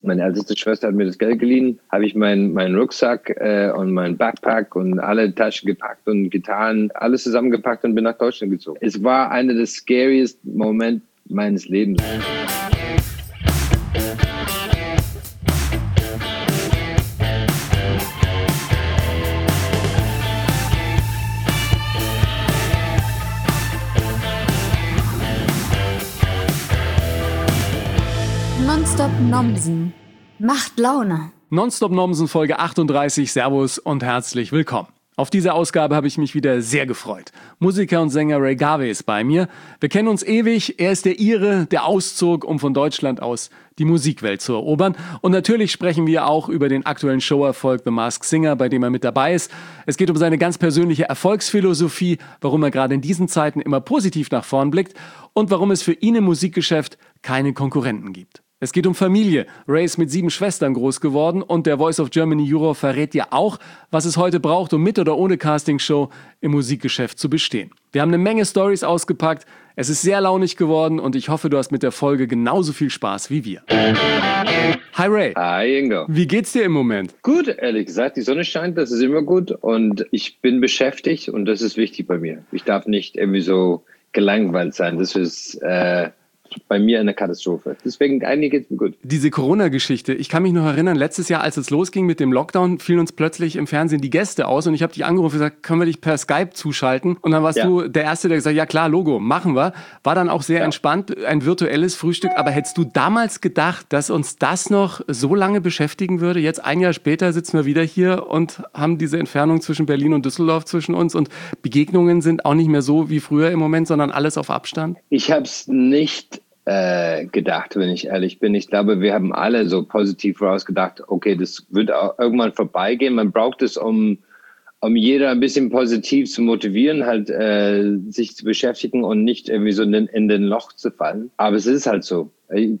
Meine älteste Schwester hat mir das Geld geliehen, habe ich meinen Rucksack und meinen Backpack und alle Taschen gepackt und Gitarren, alles zusammengepackt und bin nach Deutschland gezogen. Es war einer der scariest Momente meines Lebens. Nonstop Nomsen macht Laune. Nonstop Nomsen Folge 38, Servus und herzlich willkommen. Auf diese Ausgabe habe ich mich wieder sehr gefreut. Musiker und Sänger Ray Garvey ist bei mir. Wir kennen uns ewig, er ist der Ire, der auszog, um von Deutschland aus die Musikwelt zu erobern. Und natürlich sprechen wir auch über den aktuellen Showerfolg The Masked Singer, bei dem er mit dabei ist. Es geht um seine ganz persönliche Erfolgsphilosophie, warum er gerade in diesen Zeiten immer positiv nach vorn blickt und warum es für ihn im Musikgeschäft keine Konkurrenten gibt. Es geht um Familie. Ray ist mit 7 Schwestern groß geworden und der Voice of Germany Juror verrät dir auch, was es heute braucht, um mit oder ohne Castingshow im Musikgeschäft zu bestehen. Wir haben eine Menge Storys ausgepackt. Es ist sehr launig geworden und ich hoffe, du hast mit der Folge genauso viel Spaß wie wir. Hi Ray. Hi Ingo. Wie geht's dir im Moment? Gut, ehrlich gesagt. Die Sonne scheint, das ist immer gut und ich bin beschäftigt und das ist wichtig bei mir. Ich darf nicht irgendwie so gelangweilt sein. Das ist bei mir eine Katastrophe. Deswegen, eigentlich geht's mir gut. Diese Corona-Geschichte, ich kann mich noch erinnern, letztes Jahr, als es losging mit dem Lockdown, fielen uns plötzlich im Fernsehen die Gäste aus und ich habe dich angerufen und gesagt, können wir dich per Skype zuschalten? Und dann warst du der Erste, der gesagt hat, ja klar, Logo, machen wir. War dann auch sehr entspannt, ein virtuelles Frühstück. Aber hättest du damals gedacht, dass uns das noch so lange beschäftigen würde? Jetzt ein Jahr später sitzen wir wieder hier und haben diese Entfernung zwischen Berlin und Düsseldorf zwischen uns und Begegnungen sind auch nicht mehr so wie früher im Moment, sondern alles auf Abstand? Ich habe es nicht gedacht, wenn ich ehrlich bin. Ich glaube, wir haben alle so positiv rausgedacht, okay, das wird auch irgendwann vorbeigehen. Man braucht es, um jeder ein bisschen positiv zu motivieren, halt sich zu beschäftigen und nicht irgendwie so in den Loch zu fallen. Aber es ist halt so.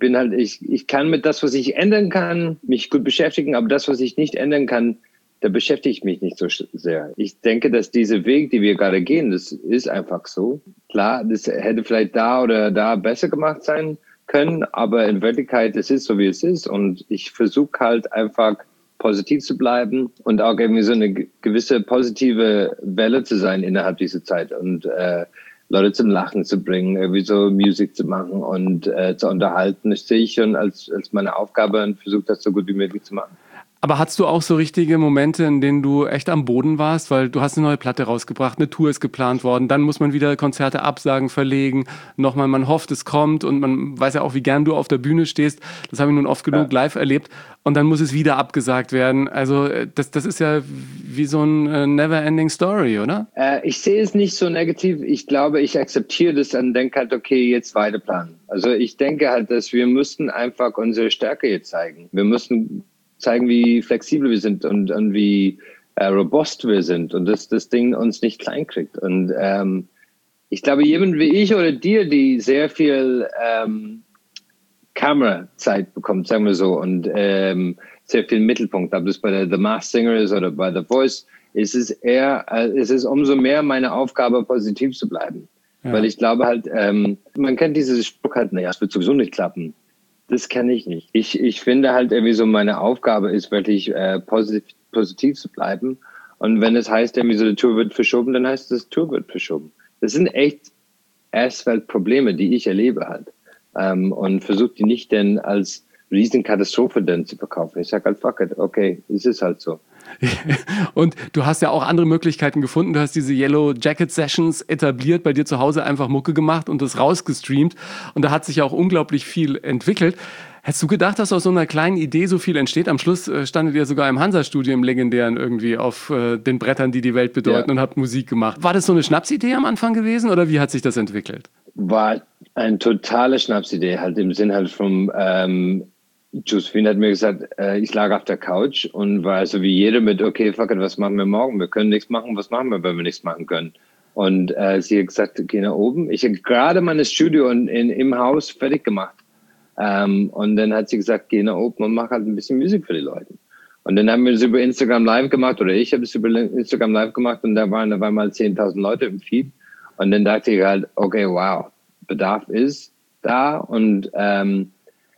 Ich kann mit das, was ich ändern kann, mich gut beschäftigen, aber das, was ich nicht ändern kann, da beschäftige ich mich nicht so sehr. Ich denke, dass dieser Weg, die wir gerade gehen, das ist einfach so. Klar, das hätte vielleicht da oder da besser gemacht sein können, aber in Wirklichkeit, es ist so, wie es ist. Und ich versuche halt einfach positiv zu bleiben und auch irgendwie so eine gewisse positive Welle zu sein innerhalb dieser Zeit und Leute zum Lachen zu bringen, irgendwie so Musik zu machen und zu unterhalten. Das sehe ich schon als meine Aufgabe und versuche das so gut wie möglich zu machen. Aber hattest du auch so richtige Momente, in denen du echt am Boden warst? Weil du hast eine neue Platte rausgebracht, eine Tour ist geplant worden, dann muss man wieder Konzerte absagen, verlegen. Nochmal, man hofft, es kommt und man weiß ja auch, wie gern du auf der Bühne stehst. Das habe ich nun oft genug live erlebt. Und dann muss es wieder abgesagt werden. Also das ist ja wie so ein never-ending Story, oder? Ich sehe es nicht so negativ. Ich glaube, ich akzeptiere das und denke halt, okay, jetzt weiter planen. Also ich denke halt, dass wir müssten einfach unsere Stärke jetzt zeigen. Wir müssen zeigen, wie flexibel wir sind und wie robust wir sind und dass das Ding uns nicht klein kriegt. Und ich glaube, jemand wie ich oder dir, die sehr viel Kamerazeit bekommt, sagen wir so, und sehr viel Mittelpunkt, ob das bei der The Masked Singer ist oder bei The Voice, es ist umso mehr meine Aufgabe, positiv zu bleiben. Ja. Weil ich glaube halt, man kennt dieses Spruch halt, naja, es wird sowieso nicht klappen. Das kann ich nicht. Ich finde halt irgendwie so, meine Aufgabe ist wirklich positiv zu bleiben. Und wenn es heißt, irgendwie so, die Tour wird verschoben, dann heißt es, die Tour wird verschoben. Das sind echt Asphalt-Probleme, die ich erlebe halt. Und versuche die nicht denn als Riesenkatastrophe dann zu verkaufen. Ich sage halt, fuck it, okay, es ist halt so. Und du hast ja auch andere Möglichkeiten gefunden. Du hast diese Yellow Jacket Sessions etabliert, bei dir zu Hause einfach Mucke gemacht und das rausgestreamt. Und da hat sich ja auch unglaublich viel entwickelt. Hättest du gedacht, dass aus so einer kleinen Idee so viel entsteht? Am Schluss standet ihr sogar im Hansa-Studio, im legendären irgendwie, auf den Brettern, die die Welt bedeuten und habt Musik gemacht. War das so eine Schnapsidee am Anfang gewesen oder wie hat sich das entwickelt? War eine totale Schnapsidee, halt im Sinn halt vom Josephine hat mir gesagt, ich lag auf der Couch und war so wie jeder mit, okay, fuck it, was machen wir morgen? Wir können nichts machen, was machen wir, wenn wir nichts machen können? Und sie hat gesagt, geh nach oben. Ich habe gerade mein Studio im Haus fertig gemacht. Und dann hat sie gesagt, geh nach oben und mach halt ein bisschen Musik für die Leute. Und dann haben wir das über Instagram Live gemacht, oder ich habe es über Instagram Live gemacht und da waren mal 10.000 Leute im Feed. Und dann dachte ich halt, okay, wow, Bedarf ist da und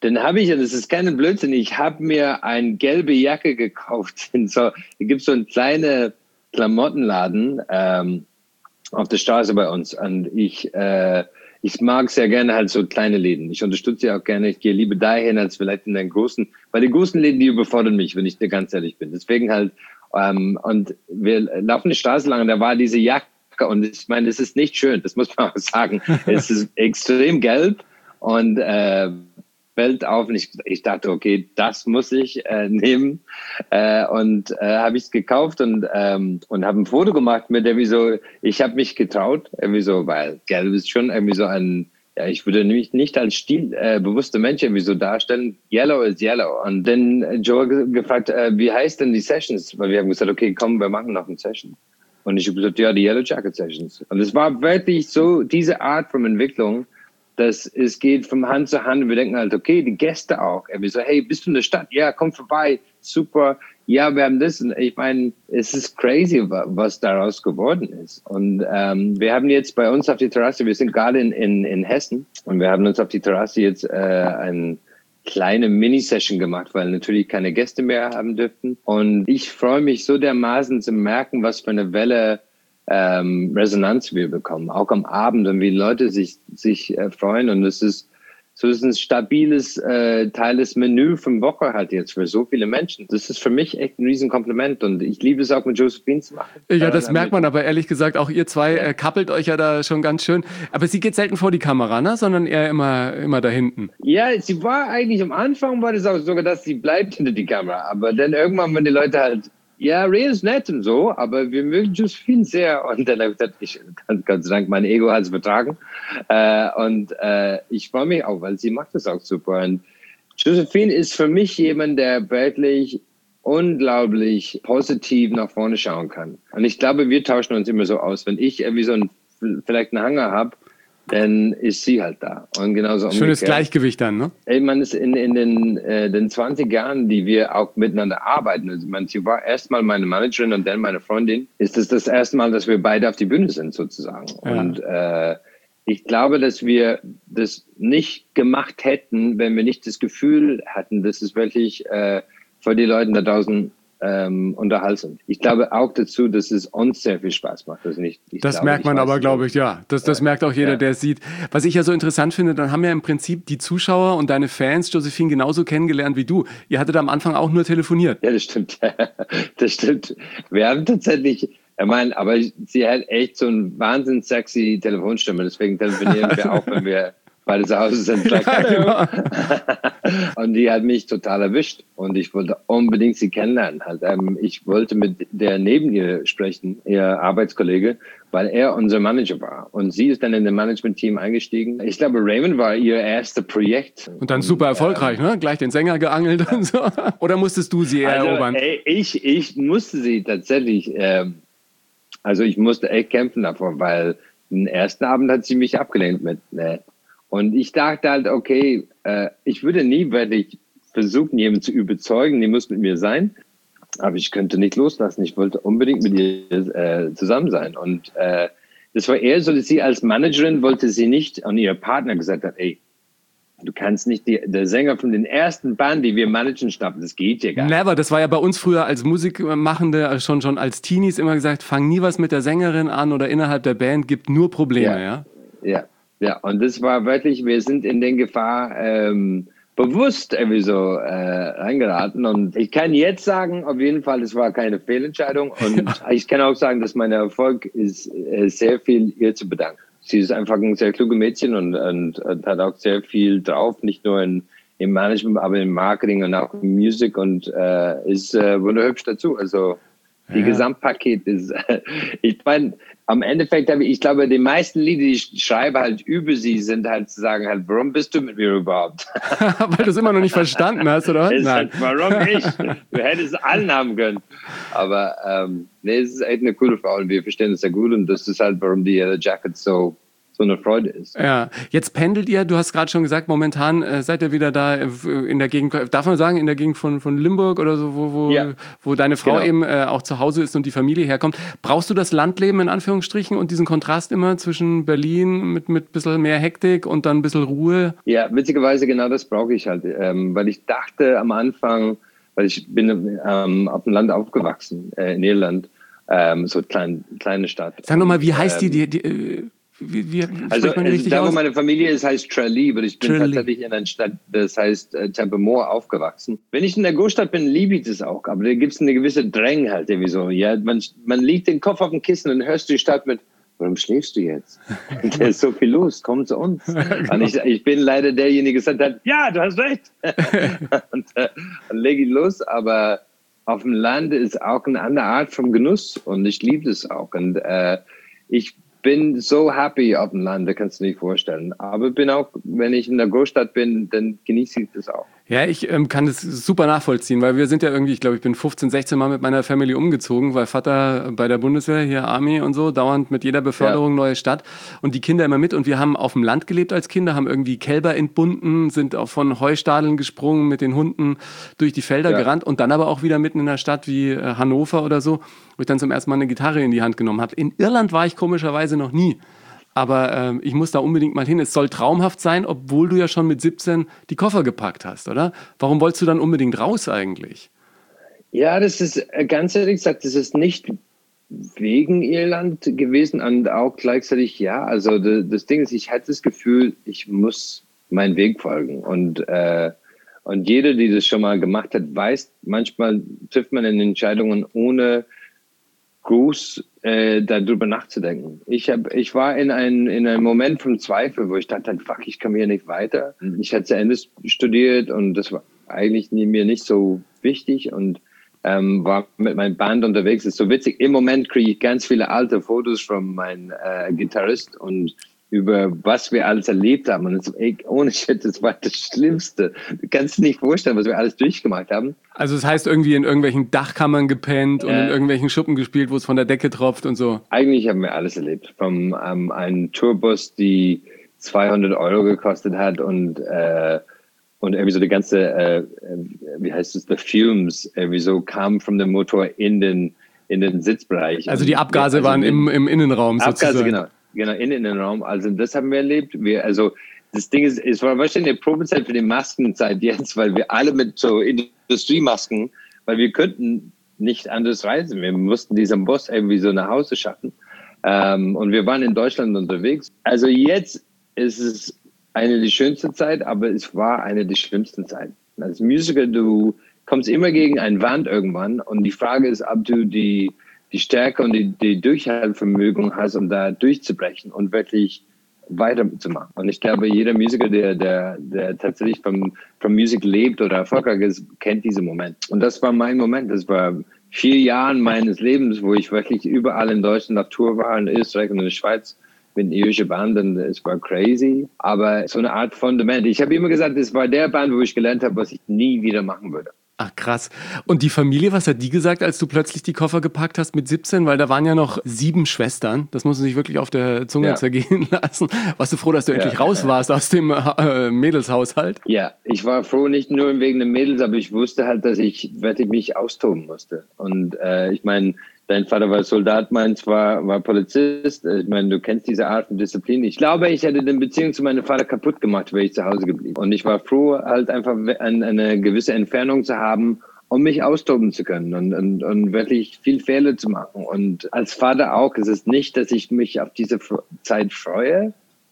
Dann habe ich, und das ist keine Blödsinn, ich habe mir eine gelbe Jacke gekauft. Da gibt es so einen kleinen Klamottenladen auf der Straße bei uns. Und ich mag sehr gerne halt so kleine Läden. Ich unterstütze sie auch gerne. Ich gehe lieber dahin als vielleicht in den großen, weil die großen Läden, die überfordern mich, wenn ich dir ganz ehrlich bin. Deswegen halt, und wir laufen die Straße lang und da war diese Jacke und ich meine, es ist nicht schön, das muss man auch sagen. Es ist extrem gelb und fällt auf und ich dachte, okay, das muss ich nehmen und habe ich es gekauft und habe ein Foto gemacht mit irgendwie so, ich habe mich getraut, irgendwie so, weil gelb ist schon irgendwie so ein, ja, ich würde mich nicht als stilbewusster Mensch irgendwie so darstellen. Yellow is yellow. Und dann Joe gefragt, wie heißt denn die Sessions? Weil wir haben gesagt, okay, komm, wir machen noch eine Session. Und ich habe gesagt, ja, die Yellow Jacket Sessions. Und es war wirklich so diese Art von Entwicklung, dass es geht von Hand zu Hand. Wir denken halt, okay, die Gäste auch. Wir so, hey, bist du in der Stadt? Ja, komm vorbei. Super. Ja, wir haben das. Und ich meine, es ist crazy, was daraus geworden ist. Und wir haben jetzt bei uns auf die Terrasse, wir sind gerade in Hessen und wir haben uns auf die Terrasse jetzt eine kleine Mini-Session gemacht, weil natürlich keine Gäste mehr haben dürften. Und ich freue mich so dermaßen zu merken, was für eine Welle Resonanz wir bekommen, auch am Abend und wie Leute sich freuen und es ist so ist ein stabiles Teil des Menü von Woche halt jetzt für so viele Menschen. Das ist für mich echt ein Riesenkompliment und ich liebe es auch mit Josephine zu machen. Ja, das merkt man aber ehrlich gesagt, auch ihr zwei kappelt euch ja da schon ganz schön. Aber sie geht selten vor die Kamera, ne? Sondern eher immer da hinten. Ja, sie war eigentlich am Anfang war das auch sogar, dass sie bleibt hinter die Kamera, aber dann irgendwann, wenn die Leute halt ja, Ray ist nett und so, aber wir mögen Josephine sehr. Und dann habe ich gesagt, ich kann Gott sei Dank mein Ego hat es vertragen. Ich freue mich auch, weil sie macht das auch super. Und Josephine ist für mich jemand, der wirklich unglaublich positiv nach vorne schauen kann. Und ich glaube, wir tauschen uns immer so aus. Wenn ich irgendwie vielleicht einen Hanger habe, dann ist sie halt da. Und genauso schönes Gleichgewicht dann, ne? Ich meine, in den 20 Jahren, die wir auch miteinander arbeiten, also sie war erstmal meine Managerin und dann meine Freundin, ist es das erste Mal, dass wir beide auf die Bühne sind, sozusagen. Ja. Und ich glaube, dass wir das nicht gemacht hätten, wenn wir nicht das Gefühl hatten, dass es wirklich für die Leute da draußen unterhaltsam. Ich glaube auch dazu, dass es uns sehr viel Spaß macht. Also das merkt man aber, glaube ich, ja. Das merkt auch jeder, der es sieht. Was ich ja so interessant finde, dann haben ja im Prinzip die Zuschauer und deine Fans Josephine genauso kennengelernt wie du. Ihr hattet am Anfang auch nur telefoniert. Ja, das stimmt. Das stimmt. Wir haben tatsächlich, aber sie hat echt so eine wahnsinnig sexy Telefonstimme. Deswegen telefonieren wir auch, wenn wir beide zu Hause sind. Ja, genau. Und die hat mich total erwischt und ich wollte unbedingt sie kennenlernen. Halt, ich wollte mit der neben ihr sprechen, ihr Arbeitskollege, weil er unser Manager war. Und sie ist dann in das Management-Team eingestiegen. Ich glaube, Raymond war ihr erstes Projekt. Und dann super erfolgreich, ne? Gleich den Sänger geangelt und so. Oder musstest du sie erobern? Ich musste sie tatsächlich, ich musste echt kämpfen davor, weil den ersten Abend hat sie mich abgelehnt mit, Und ich dachte halt, okay, ich würde nie wirklich versuchen, jemanden zu überzeugen, die muss mit mir sein. Aber ich könnte nicht loslassen. Ich wollte unbedingt mit ihr zusammen sein. Und das war eher so, dass sie als Managerin wollte sie nicht an ihr Partner gesagt hat, ey, du kannst nicht der Sänger von den ersten Band, die wir managen, schnappen. Das geht ja gar nicht. Never. Das war ja bei uns früher als Musikmachende, schon als Teenies immer gesagt, fang nie was mit der Sängerin an oder innerhalb der Band, gibt nur Probleme, Ja, und das war wirklich, wir sind in den Gefahr bewusst irgendwie so reingeraten. Und ich kann jetzt sagen, auf jeden Fall, es war keine Fehlentscheidung. Und ich kann auch sagen, dass mein Erfolg ist sehr viel ihr zu bedanken. Sie ist einfach ein sehr kluges Mädchen und hat auch sehr viel drauf, nicht nur im Management, aber im Marketing und auch im Musik und ist wunderhübsch dazu. Also die Gesamtpaket ist, ich meine, am Endeffekt ich glaube, die meisten Lieder, die ich schreibe halt über sie, sind halt zu sagen halt, warum bist du mit mir überhaupt? Weil du es immer noch nicht verstanden hast, oder? Nein. Halt, warum ich? Du hättest allen haben können. Aber es ist echt eine coole Frau und wir verstehen es sehr gut und das ist halt, warum die Yellow Jackets so so eine Freude ist. Ja, jetzt pendelt ihr, du hast gerade schon gesagt, momentan seid ihr wieder da in der Gegend, darf man sagen, in der Gegend von Limburg oder so, wo deine Frau eben auch zu Hause ist und die Familie herkommt. Brauchst du das Landleben in Anführungsstrichen und diesen Kontrast immer zwischen Berlin mit ein bisschen mehr Hektik und dann ein bisschen Ruhe? Ja, witzigerweise genau das brauche ich halt, weil ich dachte am Anfang, weil ich bin auf dem Land aufgewachsen, in Irland, so kleine Stadt. Sag nochmal, wie heißt die wie also man richtig da, wo aus? meine Familie ist, heißt Tralee, aber ich bin Tralee. tatsächlich in einer Stadt, das heißt Templemore, aufgewachsen. Wenn ich in der Großstadt bin, liebe ich das auch, aber da gibt es eine gewisse Drang halt irgendwie so. Ja, man liegt den Kopf auf dem Kissen und hörst die Stadt mit, warum schläfst du jetzt? Da ist so viel los, komm zu uns. Genau. Und ich bin leider derjenige, der gesagt hat, ja, du hast recht. Und dann lege ich los, aber auf dem Land ist auch eine andere Art von Genuss und ich liebe das auch. Und ich bin so happy auf dem Land, das kannst du dir nicht vorstellen. Aber bin auch, wenn ich in der Großstadt bin, dann genieße ich das auch. Ja, ich kann das super nachvollziehen, weil wir sind ja irgendwie, ich glaube, ich bin 15, 16 Mal mit meiner Family umgezogen, weil Vater bei der Bundeswehr, hier Army und so, dauernd mit jeder Beförderung neue Stadt und die Kinder immer mit und wir haben auf dem Land gelebt als Kinder, haben irgendwie Kälber entbunden, sind auch von Heustadeln gesprungen, mit den Hunden durch die Felder gerannt und dann aber auch wieder mitten in einer Stadt wie Hannover oder so, wo ich dann zum ersten Mal eine Gitarre in die Hand genommen habe. In Irland war ich komischerweise noch nie. Aber ich muss da unbedingt mal hin. Es soll traumhaft sein, obwohl du ja schon mit 17 die Koffer gepackt hast, oder? Warum wolltest du dann unbedingt raus eigentlich? Ja, das ist ganz ehrlich gesagt, das ist nicht wegen Irland gewesen und auch gleichzeitig, ja, also das Ding ist, ich hatte das Gefühl, ich muss meinen Weg folgen und jeder, die das schon mal gemacht hat, weiß, manchmal trifft man Entscheidungen ohne groß darüber nachzudenken. Ich war in einem Moment vom Zweifel, wo ich dachte, fuck, ich komme hier nicht weiter. Ich hatte zu Ende studiert und das war eigentlich mir nicht so wichtig und war mit meinem Band unterwegs. Das ist so witzig. Im Moment kriege ich ganz viele alte Fotos von meinem Gitarrist und über was wir alles erlebt haben. Und ohne Shit, das war das Schlimmste. Du kannst dir nicht vorstellen, was wir alles durchgemacht haben. Also das heißt, irgendwie in irgendwelchen Dachkammern gepennt und in irgendwelchen Schuppen gespielt, wo es von der Decke tropft und so. Eigentlich haben wir alles erlebt. Vom einem Tourbus, die 200 € gekostet hat und irgendwie so die ganze, wie heißt es, the fumes, irgendwie so kam von dem Motor in den Sitzbereich. Also die Abgase waren im Innenraum Abgase, sozusagen. Genau, in den Innenraum. Also das haben wir erlebt. Das Ding ist, es war wahrscheinlich eine Probezeit für die Maskenzeit jetzt, weil wir alle mit so Industriemasken, weil wir könnten nicht anders reisen. Wir mussten diesen Bus irgendwie so nach Hause schaffen. Und wir waren in Deutschland unterwegs. Also jetzt ist es eine der schönsten Zeit, aber es war eine der schlimmsten Zeiten. Als Musiker, du kommst immer gegen eine Wand irgendwann und die Frage ist, ob du die Stärke und die Durchhaltevermögen hast, um da durchzubrechen und wirklich weiterzumachen. Und ich glaube, jeder Musiker, der tatsächlich vom Musik lebt oder erfolgreich ist, kennt diesen Moment. Und das war mein Moment. Das war 4 Jahre meines Lebens, wo ich wirklich überall in Deutschland auf Tour war, in Österreich und in der Schweiz mit einer irischen Band. Und es war crazy. Aber so eine Art Fundament. Ich habe immer gesagt, es war der Band, wo ich gelernt habe, was ich nie wieder machen würde. Ach krass. Und die Familie, was hat die gesagt, als du plötzlich die Koffer gepackt hast mit 17? Weil da waren ja noch 7 Schwestern. Das muss man sich wirklich auf der Zunge zergehen lassen. Warst du froh, dass du endlich raus warst aus dem Mädelshaushalt? Ja, ich war froh, nicht nur wegen den Mädels, aber ich wusste halt, dass ich wirklich mich austoben musste. Und ich meine, dein Vater war Soldat, meins war Polizist. Ich meine, du kennst diese Art von Disziplin. Ich glaube, ich hätte die Beziehung zu meinem Vater kaputt gemacht, wäre ich zu Hause geblieben. Und ich war froh, halt einfach eine gewisse Entfernung zu haben, um mich austoben zu können und wirklich viel Fehler zu machen. Und als Vater auch, ist es nicht, dass ich mich auf diese Zeit freue,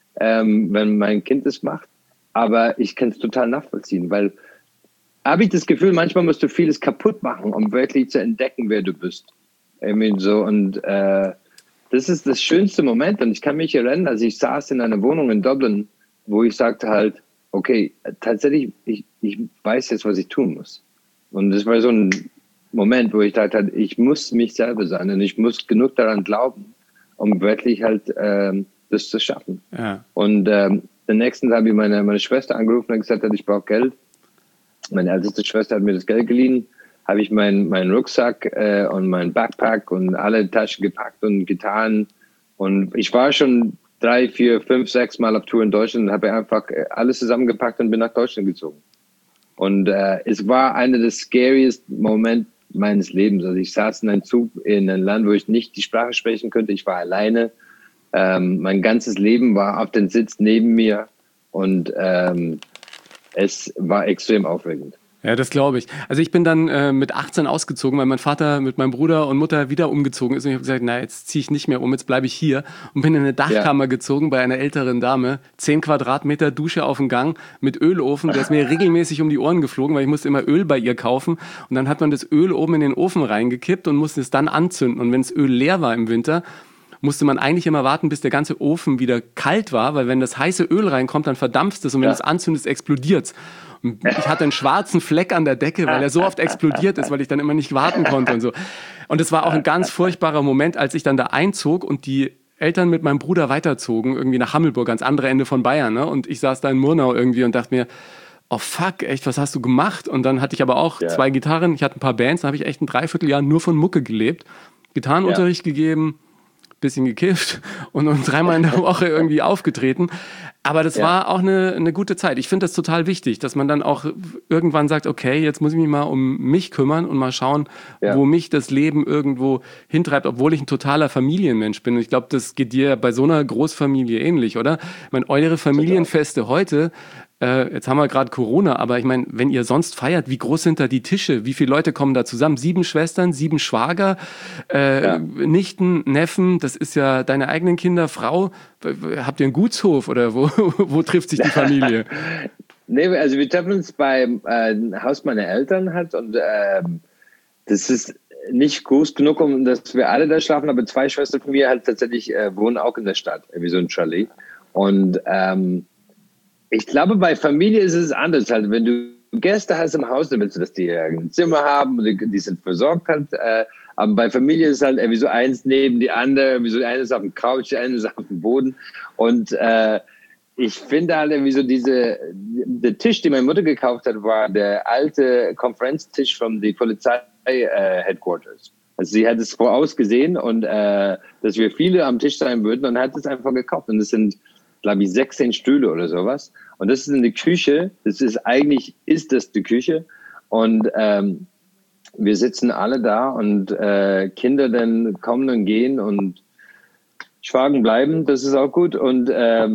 wenn mein Kind es macht. Aber ich kann es total nachvollziehen, weil habe ich das Gefühl, manchmal musst du vieles kaputt machen, um wirklich zu entdecken, wer du bist. Das ist das schönste Moment. Und ich kann mich erinnern, als ich saß in einer Wohnung in Dublin, wo ich sagte halt, okay, tatsächlich, ich weiß jetzt, was ich tun muss. Und das war so ein Moment, wo ich dachte, ich muss mich selber sein und ich muss genug daran glauben, um wirklich halt das zu schaffen. Ja. Und den nächsten Tag habe ich meine Schwester angerufen und gesagt, ich brauche Geld. Meine älteste Schwester hat mir das Geld geliehen. Habe ich meinen Rucksack und meinen Backpack und alle Taschen gepackt und getan. Und ich war schon 3, 4, 5, 6 Mal auf Tour in Deutschland und habe einfach alles zusammengepackt und bin nach Deutschland gezogen. Und es war einer der scariest Momente meines Lebens. Also ich saß in einem Zug in einem Land, wo ich nicht die Sprache sprechen könnte. Ich war alleine. Mein ganzes Leben war auf dem Sitz neben mir und es war extrem aufregend. Ja, das glaube ich. Also ich bin dann mit 18 ausgezogen, weil mein Vater mit meinem Bruder und Mutter wieder umgezogen ist. Und ich habe gesagt, na, jetzt ziehe ich nicht mehr um, jetzt bleibe ich hier. Und bin in eine Dachkammer gezogen bei einer älteren Dame. 10 Quadratmeter Dusche auf dem Gang mit Ölofen. Der ist mir regelmäßig um die Ohren geflogen, weil ich musste immer Öl bei ihr kaufen. Und dann hat man das Öl oben in den Ofen reingekippt und musste es dann anzünden. Und wenn das Öl leer war im Winter, musste man eigentlich immer warten, bis der ganze Ofen wieder kalt war, weil wenn das heiße Öl reinkommt, dann verdampft es und wenn du es anzündest, explodiert es. Ich hatte einen schwarzen Fleck an der Decke, weil er so oft explodiert ist, weil ich dann immer nicht warten konnte und so. Und es war auch ein ganz furchtbarer Moment, als ich dann da einzog und die Eltern mit meinem Bruder weiterzogen, irgendwie nach Hammelburg, ans andere Ende von Bayern. Ne? Und ich saß da in Murnau irgendwie und dachte mir, oh fuck, echt, was hast du gemacht? Und dann hatte ich aber auch 2 Gitarren, ich hatte ein paar Bands, dann habe ich echt ein Dreivierteljahr nur von Mucke gelebt, Gitarrenunterricht gegeben, bisschen gekifft und 3-mal in der Woche irgendwie aufgetreten. Aber das war auch eine gute Zeit. Ich finde das total wichtig, dass man dann auch irgendwann sagt, okay, jetzt muss ich mich mal um mich kümmern und mal schauen, wo mich das Leben irgendwo hintreibt, obwohl ich ein totaler Familienmensch bin. Und ich glaube, das geht dir bei so einer Großfamilie ähnlich, oder? Ich meine, eure Familienfeste heute, jetzt haben wir gerade Corona, aber ich meine, wenn ihr sonst feiert, wie groß sind da die Tische? Wie viele Leute kommen da zusammen? 7 Schwestern, 7 Schwager, Nichten, Neffen, das ist ja deine eigenen Kinder, Frau. Habt ihr einen Gutshof oder wo trifft sich die Familie? Nee, also wir treffen uns beim Haus meiner Eltern halt und das ist nicht groß genug, um dass wir alle da schlafen, aber 2 Schwestern von mir halt tatsächlich wohnen auch in der Stadt, wie so ein Chalet. Und ich glaube, bei Familie ist es anders. Halt, wenn du Gäste hast im Haus, dann willst du, dass die ein Zimmer haben, die sind versorgt halt. Aber bei Familie ist es halt wie so eins neben die andere, wie so eines auf dem Couch, eines auf dem Boden. Und ich finde halt wie so der Tisch, den meine Mutter gekauft hat, war der alte Konferenztisch von der Polizei Headquarters. Also sie hat es vorausgesehen und dass wir viele am Tisch sein würden und hat es einfach gekauft. Und es sind, glaube ich, 16 Stühle oder sowas. Und das ist in der Küche. Das ist die Küche. Und wir sitzen alle da und Kinder dann kommen und gehen und Schwagen bleiben. Das ist auch gut. Und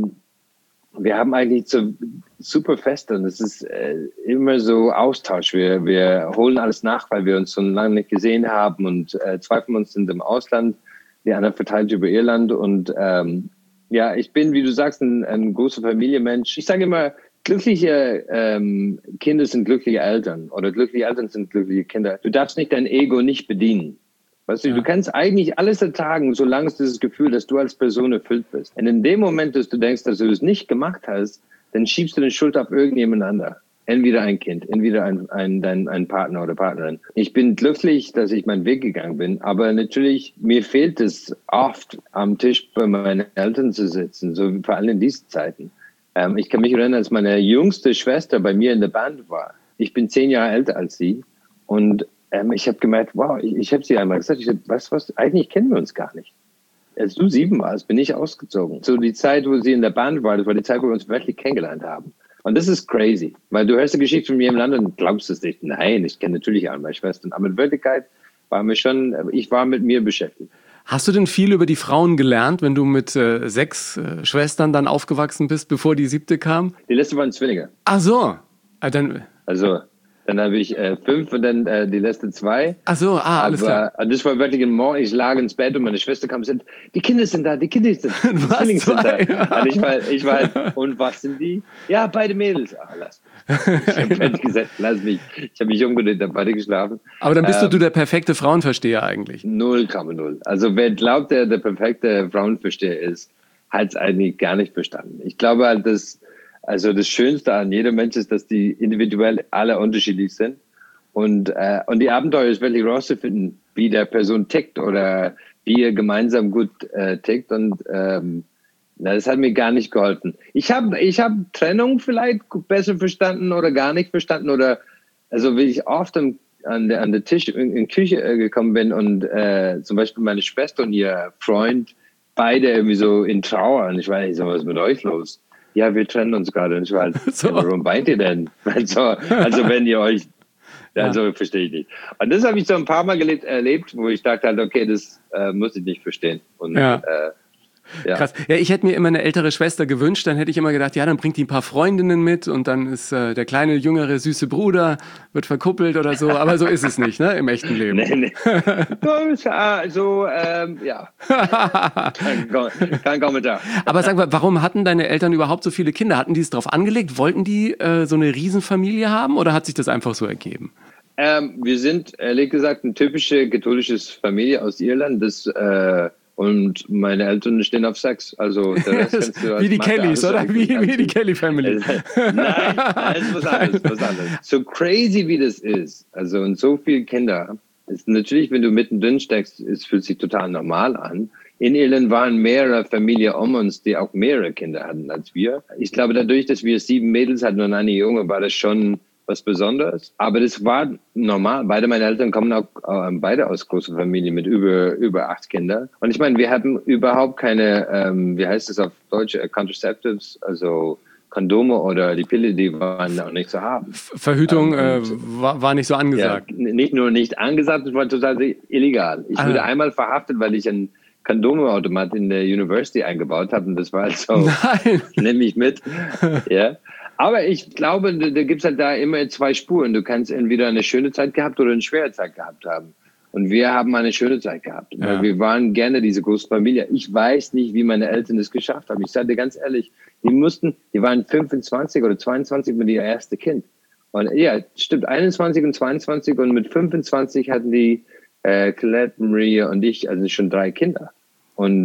wir haben eigentlich so super Feste. Und es ist immer so Austausch. Wir holen alles nach, weil wir uns so lange nicht gesehen haben. Und 2 von uns sind im Ausland, die anderen verteilt über Irland. Und ja, ich bin, wie du sagst, ein großer Familienmensch. Ich sage immer, glückliche Kinder sind glückliche Eltern oder glückliche Eltern sind glückliche Kinder. Du darfst nicht dein Ego nicht bedienen. Weißt du, du kannst eigentlich alles ertragen, solange es dieses Gefühl, dass du als Person erfüllt bist. Und in dem Moment, dass du denkst, dass du das nicht gemacht hast, dann schiebst du den Schuld auf irgendjemand anderen. Entweder ein Kind, entweder ein Partner oder Partnerin. Ich bin glücklich, dass ich meinen Weg gegangen bin, aber natürlich, mir fehlt es oft, am Tisch bei meinen Eltern zu sitzen, so vor allem in diesen Zeiten. Ich kann mich erinnern, als meine jüngste Schwester bei mir in der Band war. Ich bin 10 Jahre älter als sie und ich habe gemerkt, wow, ich habe sie einmal gesagt, weißt du was, eigentlich kennen wir uns gar nicht. Als du 7 warst, bin ich ausgezogen. So die Zeit, wo sie in der Band war, das war die Zeit, wo wir uns wirklich kennengelernt haben. Und das ist crazy, weil du hörst die Geschichte von mir im Land und glaubst es nicht. Nein, ich kenne natürlich alle meine Schwestern, aber in Wirklichkeit ich war mit mir beschäftigt. Hast du denn viel über die Frauen gelernt, wenn du mit 6 Schwestern dann aufgewachsen bist, bevor die 7. kam? Die letzte waren Zwillinge. Ach so. Dann habe ich 5 und dann die letzten 2. Ach so, alles klar. Und das war wirklich ein Morgen, ich lag ins Bett und meine Schwester kam und sagte, die Kinder sind da, die Zwillinge sind da. Und ich war halt, und was sind die? Ja, beide Mädels. Lass mich. Ich habe ehrlich gesagt, lass mich. Ich habe mich umgedreht, habe beide geschlafen. Aber dann bist du der perfekte Frauenversteher eigentlich. 0,0. Also wer glaubt, der perfekte Frauenversteher ist, hat es eigentlich gar nicht verstanden. Ich glaube halt, also das Schönste an jedem Mensch ist, dass die individuell alle unterschiedlich sind. Und die Abenteuer ist wirklich rauszufinden, wie der Person tickt oder wie ihr gemeinsam gut tickt. Und das hat mir gar nicht geholfen. Ich hab Trennung vielleicht besser verstanden oder gar nicht verstanden. Oder also wie ich oft an der Tisch in Küche gekommen bin und zum Beispiel meine Schwester und ihr Freund beide irgendwie so in Trauer. Und ich weiß nicht, so, was ist mit euch los? Ja, wir trennen uns gerade. Und ich war halt, So. ja, warum weint ihr denn? Also wenn ihr euch, also verstehe ich nicht. Und das habe ich so ein paar Mal erlebt, wo ich dachte halt, okay, das muss ich nicht verstehen. Und Ja. ja. Krass. Ja, ich hätte mir immer eine ältere Schwester gewünscht, dann hätte ich immer gedacht, ja, dann bringt die ein paar Freundinnen mit und dann ist der kleine, jüngere, süße Bruder, wird verkuppelt oder so, aber so ist es nicht, ne, im echten Leben. Nee. Also, ja. Kein Kommentar. Aber sag mal, warum hatten deine Eltern überhaupt so viele Kinder? Hatten die es drauf angelegt? Wollten die so eine Riesenfamilie haben oder hat sich das einfach so ergeben? Wir sind, ehrlich gesagt, eine typische katholische Familie aus Irland, und meine Eltern stehen auf Sex. Also der Rest kannst du wie die Kellys, oder? Wie die Kelly-Family. Nein, das ist was anderes. So crazy wie das ist, also und so viele Kinder, ist natürlich, wenn du mittendrin steckst, es fühlt sich total normal an. In Irland waren mehrere Familien um uns, die auch mehrere Kinder hatten als wir. Ich glaube, dadurch, dass wir 7 Mädels hatten und eine Junge, war das schon was Besonderes. Aber das war normal. Beide meine Eltern kommen auch beide aus großen Familien mit über 8 Kindern. Und ich meine, wir hatten überhaupt keine, wie heißt das auf Deutsch, Contraceptives, also Kondome oder die Pille, die waren auch nicht zu haben. Verhütung war nicht so angesagt. Ja, nicht nur nicht angesagt, es war total illegal. Ich wurde einmal verhaftet, weil ich ein Kondomautomat in der University eingebaut habe und das war halt so, Nein. Nimm mich mit. Ja. Aber ich glaube, da gibt's halt da immer 2 Spuren. Du kannst entweder eine schöne Zeit gehabt oder eine schwere Zeit gehabt haben. Und wir haben eine schöne Zeit gehabt. Ja. Weil wir waren gerne diese große Familie. Ich weiß nicht, wie meine Eltern das geschafft haben. Ich sage dir ganz ehrlich, die waren 25 oder 22 mit ihr erste Kind. Und ja, stimmt, 21 und 22 und mit 25 hatten die Colette, Maria und ich, also schon 3 Kinder. Und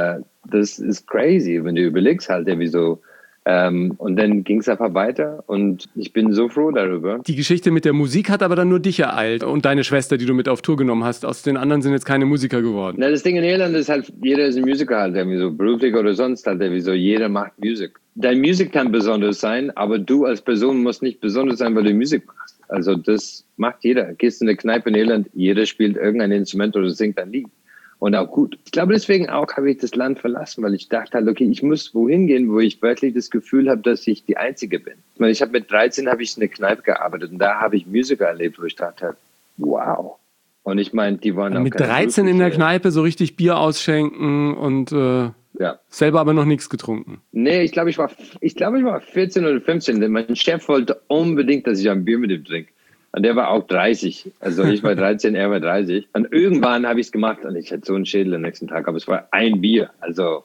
das ist crazy, wenn du überlegst halt, ja, wieso. Und dann ging es einfach weiter und ich bin so froh darüber. Die Geschichte mit der Musik hat aber dann nur dich ereilt und deine Schwester, die du mit auf Tour genommen hast. Aus den anderen sind jetzt keine Musiker geworden. Na, das Ding in Irland ist halt, jeder ist ein Musiker halt, irgendwie so beruflich oder sonst halt, irgendwie so, jeder macht Musik. Dein Musik kann besonders sein, aber du als Person musst nicht besonders sein, weil du Musik machst. Also das macht jeder. Gehst in eine Kneipe in Irland, jeder spielt irgendein Instrument oder singt ein Lied. Und auch gut. Ich glaube, deswegen auch habe ich das Land verlassen, weil ich dachte halt, okay, ich muss wohin gehen, wo ich wirklich das Gefühl habe, dass ich die Einzige bin. Ich meine, mit 13 habe ich in der Kneipe gearbeitet und da habe ich Musiker erlebt, wo ich dachte, wow. Und ich meine, die waren auch mit 13 in der Kneipe so richtig Bier ausschenken und selber aber noch nichts getrunken. Nee, ich glaube, ich war 14 oder 15. Denn mein Chef wollte unbedingt, dass ich ein Bier mit ihm trinke. Und der war auch 30. Also ich war 13, er war 30. Und irgendwann habe ich es gemacht und ich hatte so einen Schädel am nächsten Tag. Aber es war ein Bier. Also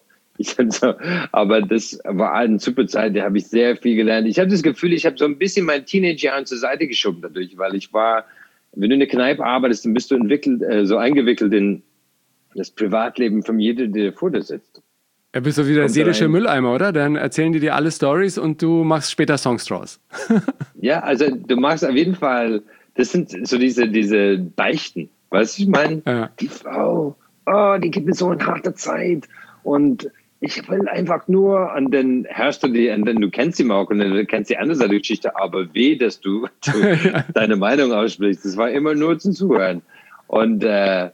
aber das war eine super Zeit. Da habe ich sehr viel gelernt. Ich habe das Gefühl, ich habe so ein bisschen meine Teenagerjahren zur Seite geschoben dadurch, weil wenn du in der Kneipe arbeitest, dann bist du so eingewickelt in das Privatleben von jedem, der vor dir sitzt. Ja, bist du wieder der seelische Mülleimer, oder? Dann erzählen die dir alle Storys und du machst später Songs draus. Ja, also du machst auf jeden Fall, das sind so diese Beichten. Weißt du, ich meine, Die Frau, die gibt mir so eine harte Zeit und ich will einfach nur, und dann hörst du die, und dann du kennst sie auch und dann kennst die andere Seite der Geschichte, aber dass du deine Meinung aussprichst. Das war immer nur zum Zuhören. Und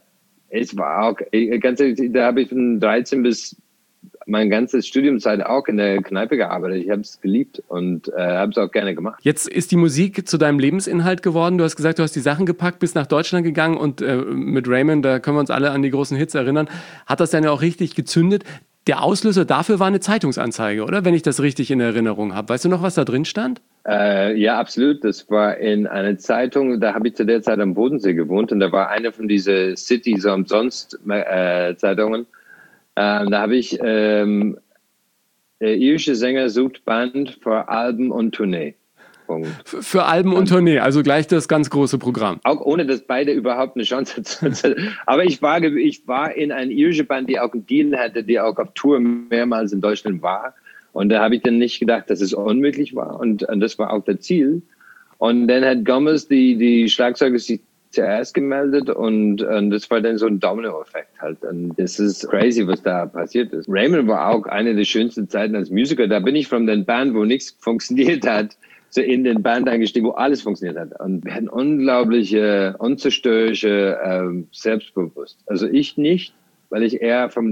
es war auch, ganz ehrlich, da habe ich von 13 bis meine ganze Studiumzeit auch in der Kneipe gearbeitet. Ich habe es geliebt und habe es auch gerne gemacht. Jetzt ist die Musik zu deinem Lebensinhalt geworden. Du hast gesagt, du hast die Sachen gepackt, bist nach Deutschland gegangen und mit Raymond, da können wir uns alle an die großen Hits erinnern, hat das dann ja auch richtig gezündet. Der Auslöser dafür war eine Zeitungsanzeige, oder? Wenn ich das richtig in Erinnerung habe. Weißt du noch, was da drin stand? Ja, absolut. Das war in einer Zeitung, da habe ich zu der Zeit am Bodensee gewohnt und da war eine von diesen City so umsonst Zeitungen. Da habe ich der irische Sänger sucht Band für Alben und Tournee. Punkt. Für Alben und Tournee, also gleich das ganz große Programm. Auch ohne, dass beide überhaupt eine Chance hatten. Aber ich war in einer irischen Band, die auch einen Deal hatte, die auch auf Tour mehrmals in Deutschland war. Und da habe ich dann nicht gedacht, dass es unmöglich war. Und das war auch das Ziel. Und dann hat Gomez, die Schlagzeuger, sich zuerst gemeldet und das war dann so ein Domino-Effekt halt. Und das ist crazy, was da passiert ist. Raymond war auch eine der schönsten Zeiten als Musiker. Da bin ich von den Band, wo nichts funktioniert hat, so in den Band eingestiegen, wo alles funktioniert hat. Und wir hatten unglaubliche, unzerstörerische Selbstbewusst. Also ich nicht, weil ich eher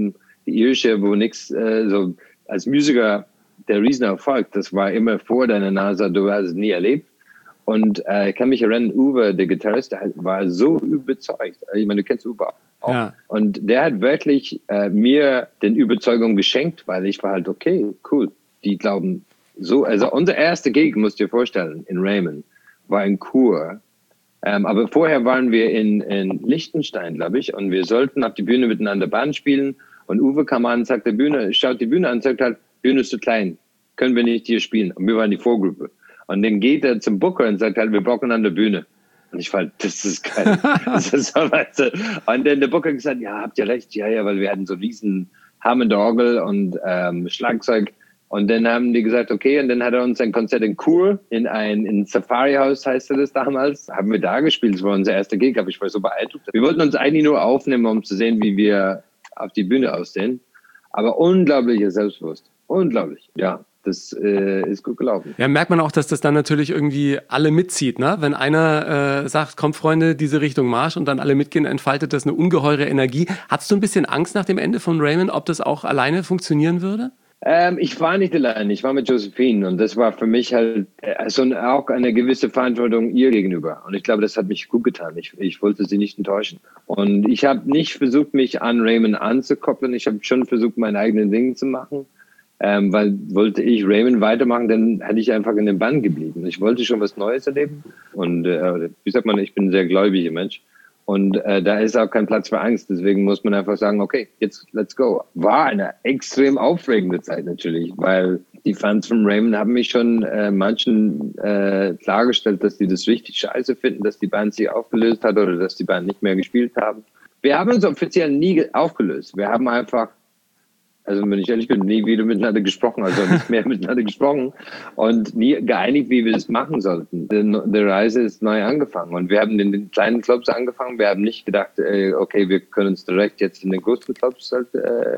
die irische, wo nichts, so als Musiker, der Riesenerfolg, das war immer vor deiner Nase, du hast es nie erlebt. Und ich kann mich erinnern, Uwe, der Gitarrist, der war so überzeugt. Ich meine, du kennst Uwe auch. Ja. Und der hat wirklich mir den Überzeugung geschenkt, weil ich war halt, okay, cool. Die glauben so, also unser erster Gig, musst du dir vorstellen, in Raymond, war in Chur. Aber vorher waren wir in Liechtenstein, glaube ich, und wir sollten auf die Bühne miteinander Band spielen. Und Uwe kam an und sagte, schaut die Bühne an und sagt halt, Bühne ist zu klein, können wir nicht hier spielen. Und wir waren die Vorgruppe. Und dann geht er zum Booker und sagt halt, wir brauchen eine Bühne. Und ich fand, das ist geil. Das ist so, weißt du. Und dann der Booker gesagt, ja, habt ihr recht, ja, weil wir hatten so riesen Hammond-Orgel und Schlagzeug. Und dann haben die gesagt, okay, und dann hat er uns ein Konzert in Chur, in Safari-Haus heißt das damals, haben wir da gespielt, das war unser erster Gig, aber ich war so beeindruckt. Wir wollten uns eigentlich nur aufnehmen, um zu sehen, wie wir auf die Bühne aussehen. Aber unglaubliches Selbstbewusst. Unglaublich, ja. Das ist gut gelaufen. Ja, merkt man auch, dass das dann natürlich irgendwie alle mitzieht, ne? Wenn einer sagt, kommt Freunde, diese Richtung Marsch und dann alle mitgehen, entfaltet das eine ungeheure Energie. Hattest du ein bisschen Angst nach dem Ende von Raymond, ob das auch alleine funktionieren würde? Ich war nicht allein, ich war mit Josephine und das war für mich halt auch eine gewisse Verantwortung ihr gegenüber. Und ich glaube, das hat mich gut getan. Ich wollte sie nicht enttäuschen. Und ich habe nicht versucht, mich an Raymond anzukoppeln. Ich habe schon versucht, meine eigenen Dinge zu machen. Weil wollte ich Raymond weitermachen, dann hätte ich einfach in dem Band geblieben. Ich wollte schon was Neues erleben und wie sagt man, ich bin ein sehr gläubiger Mensch und da ist auch kein Platz für Angst. Deswegen muss man einfach sagen, okay, jetzt let's go. War eine extrem aufregende Zeit natürlich, weil die Fans von Raymond haben mich schon manchen klargestellt, dass die das richtig scheiße finden, dass die Band sich aufgelöst hat oder dass die Band nicht mehr gespielt haben. Wir haben uns offiziell nie aufgelöst. Wir haben einfach, also wenn ich ehrlich bin, nie wieder miteinander gesprochen, also nicht mehr miteinander gesprochen und nie geeinigt, wie wir das machen sollten. Die Reise ist neu angefangen und wir haben in den kleinen Clubs angefangen. Wir haben nicht gedacht, okay, wir können uns direkt jetzt in den großen Clubs halt,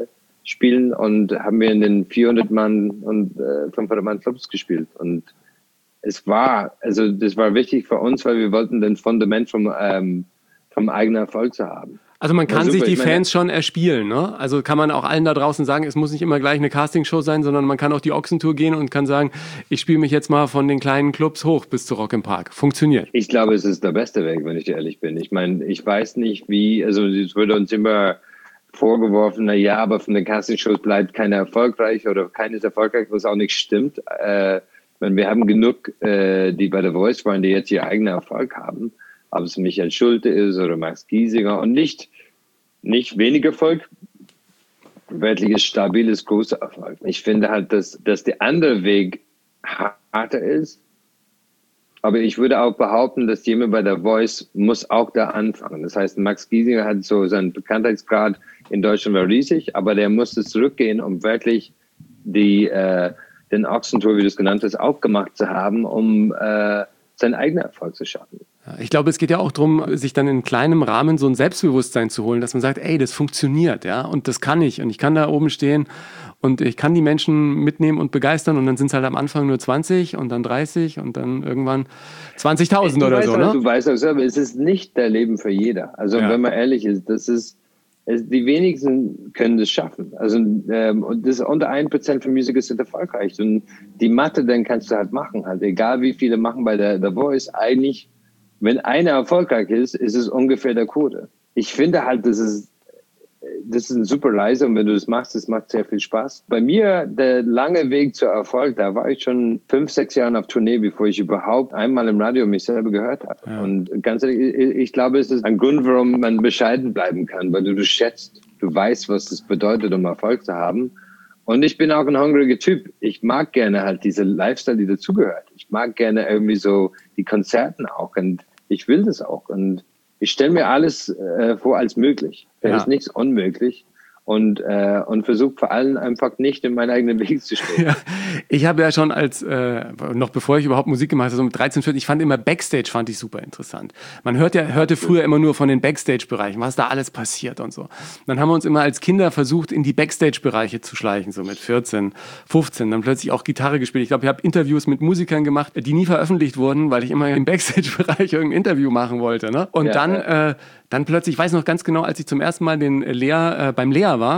spielen und haben wir in den 400-Mann und 500-Mann Clubs gespielt. Und das war wichtig für uns, weil wir wollten den Fundament vom eigenen Erfolg zu haben. Also man kann sich die Fans schon erspielen, ne? Also kann man auch allen da draußen sagen, es muss nicht immer gleich eine Castingshow sein, sondern man kann auch die Ochsentour gehen und kann sagen, ich spiele mich jetzt mal von den kleinen Clubs hoch bis zu Rock im Park. Funktioniert. Ich glaube, es ist der beste Weg, wenn ich ehrlich bin. Ich meine, ich weiß nicht wie, also es würde uns immer vorgeworfen, na ja, aber von den Castingshows bleibt keiner erfolgreich oder keines erfolgreich, was auch nicht stimmt. Wir haben genug, die bei The Voice waren, die jetzt ihr eigenen Erfolg haben. Ob es Michael Schulte ist oder Max Giesinger und nicht weniger Erfolg, wirkliches, stabiles, großer Erfolg. Ich finde halt, dass der andere Weg harter ist, aber ich würde auch behaupten, dass jemand bei der Voice muss auch da anfangen. Das heißt, Max Giesinger hat so seinen Bekanntheitsgrad in Deutschland war riesig, aber der musste zurückgehen, um wirklich den Ochsentour, wie du es genannt hast, auch gemacht zu haben, um seinen eigenen Erfolg zu schaffen. Ich glaube, es geht ja auch darum, sich dann in kleinem Rahmen so ein Selbstbewusstsein zu holen, dass man sagt, ey, das funktioniert, ja, und das kann ich und ich kann da oben stehen und ich kann die Menschen mitnehmen und begeistern und dann sind es halt am Anfang nur 20 und dann 30 und dann irgendwann 20.000 oder so, ne? Du weißt auch selber, es ist nicht der Leben für jeder. Also wenn man ehrlich ist, die wenigsten können das schaffen. Also und das unter 1% von Musiker sind erfolgreich. Und die Mathe, dann kannst du halt machen. Halt, egal wie viele machen bei der The Voice, eigentlich, wenn einer erfolgreich ist, ist es ungefähr der Quote. Ich finde halt, das ist ein super leise und wenn du das machst, das macht sehr viel Spaß. Bei mir, der lange Weg zu Erfolg, da war ich schon 5-6 Jahre auf Tournee, bevor ich überhaupt einmal im Radio mich selber gehört habe. Ja. Und ganz ehrlich, ich glaube, es ist ein Grund, warum man bescheiden bleiben kann, weil du schätzt, du weißt, was es bedeutet, um Erfolg zu haben. Und ich bin auch ein hungriger Typ. Ich mag gerne halt diese Lifestyle, die dazugehört. Ich mag gerne irgendwie so die Konzerten auch und ich will das auch. Und ich stelle mir alles vor als möglich. Da ist nichts unmöglich. Und versuche vor allem einfach nicht in meinen eigenen Weg zu stehen. Ja, ich habe ja schon noch bevor ich überhaupt Musik gemacht habe, so mit 13, 14, ich fand immer Backstage fand ich super interessant. Man hörte früher immer nur von den Backstage-Bereichen, was da alles passiert und so. Dann haben wir uns immer als Kinder versucht, in die Backstage-Bereiche zu schleichen, so mit 14, 15, dann plötzlich auch Gitarre gespielt. Ich glaube, ich habe Interviews mit Musikern gemacht, die nie veröffentlicht wurden, weil ich immer im Backstage-Bereich irgendein Interview machen wollte. Ne? Und dann plötzlich, ich weiß noch ganz genau, als ich zum ersten Mal beim Lea war,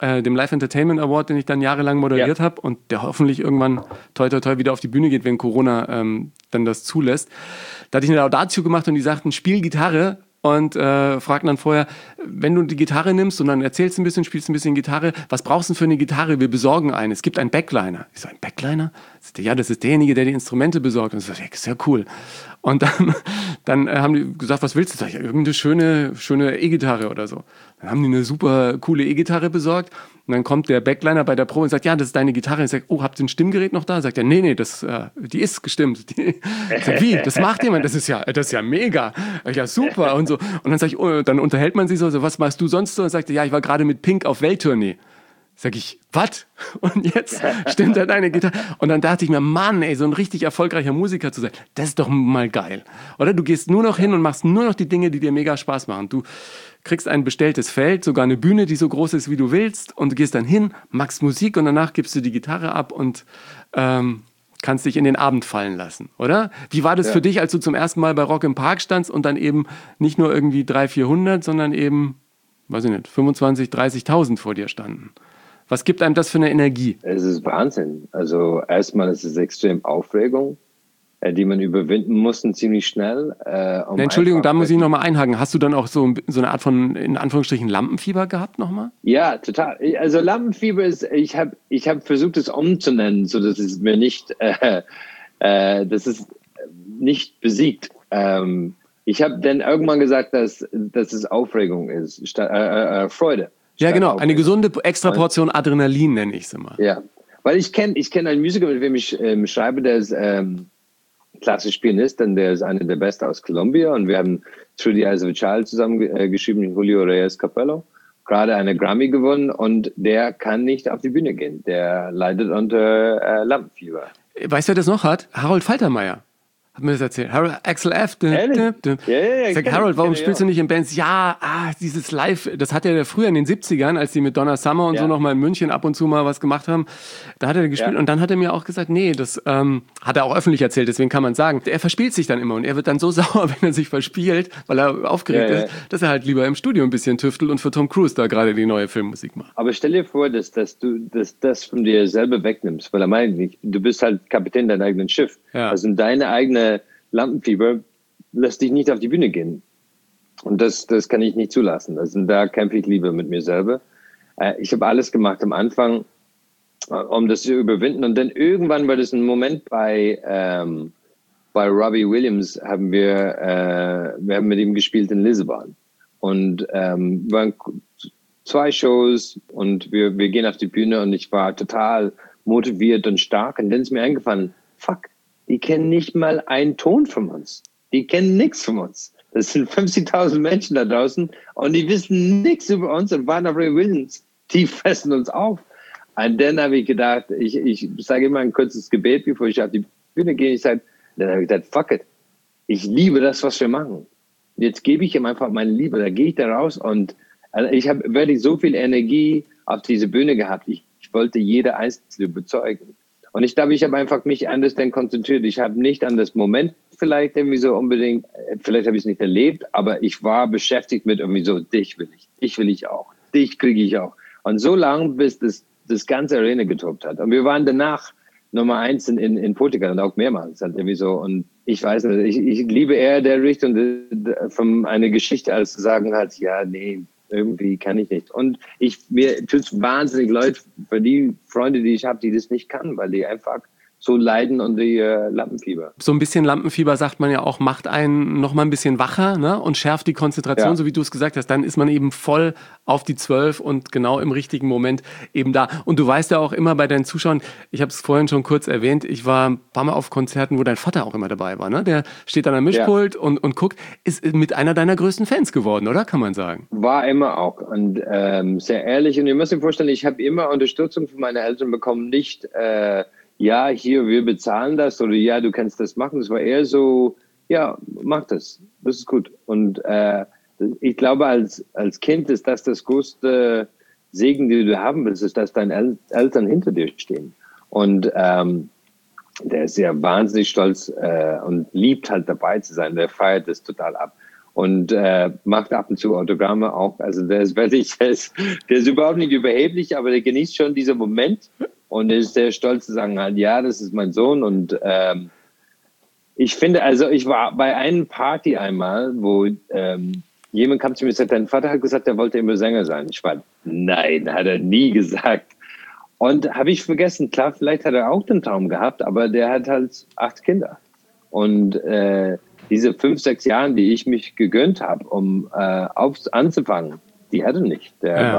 dem Live Entertainment Award, den ich dann jahrelang moderiert habe und der hoffentlich irgendwann toi toi toi wieder auf die Bühne geht, wenn Corona dann das zulässt. Da hatte ich eine Laudatio gemacht und die sagten, spiel Gitarre. Und fragten dann vorher, wenn du die Gitarre nimmst und dann erzählst ein bisschen, spielst ein bisschen Gitarre, was brauchst du denn für eine Gitarre? Wir besorgen eine. Es gibt einen Backliner. Ich so, ein Backliner? Ja, das ist derjenige, der die Instrumente besorgt. Und ich so, ja, ist ja cool. Und dann haben die gesagt, was willst du? Sag ich, ja, irgendeine schöne E-Gitarre oder so. Dann haben die eine super coole E-Gitarre besorgt. Und dann kommt der Backliner bei der Probe und sagt, ja, das ist deine Gitarre. Ich sage, oh, habt ihr ein Stimmgerät noch da? Sagt er, nee, die ist gestimmt. Ich sag, wie? Das macht jemand? Das ist ja mega. Ja, super. Und so. Und dann sage ich, oh, dann unterhält man sich so, was machst du sonst so? Und sagt er, ja, ich war gerade mit Pink auf Welttournee. Sag ich, was? Und jetzt stimmt da deine Gitarre. Und dann dachte ich mir, Mann, ey, so ein richtig erfolgreicher Musiker zu sein, das ist doch mal geil. Oder du gehst nur noch hin und machst nur noch die Dinge, die dir mega Spaß machen. Du kriegst ein bestelltes Feld, sogar eine Bühne, die so groß ist, wie du willst. Und du gehst dann hin, machst Musik und danach gibst du die Gitarre ab und kannst dich in den Abend fallen lassen, oder? Wie war das für dich, als du zum ersten Mal bei Rock im Park standst und dann eben nicht nur irgendwie 300, 400, sondern eben, weiß ich nicht, 25.000, 30.000 vor dir standen? Was gibt einem das für eine Energie? Es ist Wahnsinn. Also erstmal ist es extrem Aufregung, die man überwinden muss ziemlich schnell. Entschuldigung, da muss ich nochmal einhaken. Hast du dann auch so eine Art von, in Anführungsstrichen, Lampenfieber gehabt nochmal? Ja, total. Also Lampenfieber ist, ich hab versucht, es umzunennen, so dass es mir nicht, das ist nicht besiegt. Ich habe dann irgendwann gesagt, dass es Aufregung ist, statt Freude. Ja, genau. Eine gesunde Extraportion Adrenalin nenne ich es immer. Ja, weil ich kenne einen Musiker, mit dem ich schreibe, der ist klassisch Pianist, denn der ist einer der Besten aus Colombia und wir haben Through the Eyes of a Child zusammen geschrieben, Julio Reyes Capello, gerade eine Grammy gewonnen und der kann nicht auf die Bühne gehen. Der leidet unter Lampenfieber. Weißt du, wer das noch hat? Harold Faltermeyer. Hat mir das erzählt. Harold, Axel F. Ich sag, Harold, warum spielst du nicht in Bands? Ja, dieses Live, das hat er früher in den 70ern, als die mit Donna Summer und so noch mal in München ab und zu mal was gemacht haben. Da hat er gespielt und dann hat er mir auch gesagt, nee, das hat er auch öffentlich erzählt, deswegen kann man sagen. Er verspielt sich dann immer und er wird dann so sauer, wenn er sich verspielt, weil er aufgeregt ist, dass er halt lieber im Studio ein bisschen tüftelt und für Tom Cruise da gerade die neue Filmmusik macht. Aber stell dir vor, dass du das von dir selber wegnimmst, weil er meint nicht, du bist halt Kapitän deines eigenen Schiff. Ja. Also deine eigene Lampenfieber lässt dich nicht auf die Bühne gehen. Und das kann ich nicht zulassen. Also da kämpfe ich lieber mit mir selber. Ich habe alles gemacht am Anfang, um das zu überwinden. Und dann irgendwann war das ein Moment bei Robbie Williams, wir haben mit ihm gespielt in Lissabon. Und waren 2 Shows und wir gehen auf die Bühne und ich war total motiviert und stark. Und dann ist mir eingefallen, fuck, die kennen nicht mal einen Ton von uns. Die kennen nichts von uns. Das sind 50.000 Menschen da draußen und die wissen nichts über uns und waren auf Robbie Williams. Die fressen uns auf. Und dann habe ich gedacht, ich sage immer ein kurzes Gebet, bevor ich auf die Bühne gehe. Dann habe ich gedacht, fuck it. Ich liebe das, was wir machen. Jetzt gebe ich ihm einfach meine Liebe. Da gehe ich da raus und ich habe wirklich so viel Energie auf diese Bühne gehabt. Ich wollte jede Einzelne überzeugen. Und ich glaube, ich habe einfach mich anders dann konzentriert. Ich habe nicht an das Moment vielleicht irgendwie so unbedingt, vielleicht habe ich es nicht erlebt, aber ich war beschäftigt mit irgendwie so, dich will ich auch, dich kriege ich auch. Und so lange, bis das ganze Arena getobt hat. Und wir waren danach Nummer 1 in Portugal und auch mehrmals halt irgendwie so. Und ich weiß nicht, ich liebe eher der Richtung von einer Geschichte, als zu sagen halt, ja, nee, irgendwie kann ich nicht. Und mir tut es wahnsinnig leid für die Freunde, die ich habe, die das nicht kann, weil die einfach so leiden unter Lampenfieber. So ein bisschen Lampenfieber, sagt man ja auch, macht einen noch mal ein bisschen wacher, ne? Und schärft die Konzentration, so wie du es gesagt hast. Dann ist man eben voll auf die 12 und genau im richtigen Moment eben da. Und du weißt ja auch immer bei deinen Zuschauern, ich habe es vorhin schon kurz erwähnt, ich war ein paar Mal auf Konzerten, wo dein Vater auch immer dabei war, ne? Der steht an der Mischpult und guckt, ist mit einer deiner größten Fans geworden, oder? Kann man sagen. War immer auch. Und sehr ehrlich. Und ihr müsst euch vorstellen, ich habe immer Unterstützung von meinen Eltern bekommen, nicht ja, hier, wir bezahlen das oder ja, du kannst das machen. Es war eher so, ja, mach das. Das ist gut. Und ich glaube, als Kind ist das größte Segen, den du haben willst, ist, dass deine Eltern hinter dir stehen. Und der ist ja wahnsinnig stolz und liebt halt dabei zu sein. Der feiert das total ab. und macht ab und zu Autogramme auch. Also der ist überhaupt nicht überheblich, aber der genießt schon diesen Moment und ist sehr stolz zu sagen, halt, ja, das ist mein Sohn. Und ich finde, also ich war bei einer Party einmal, wo jemand kam zu mir und sagte, dein Vater hat gesagt, er wollte immer Sänger sein. Ich war, nein, hat er nie gesagt. Und habe ich vergessen, klar, vielleicht hat er auch den Traum gehabt, aber der hat halt 8 Kinder. Und diese 5, 6 Jahre, die ich mich gegönnt habe, um anzufangen, die hat er nicht.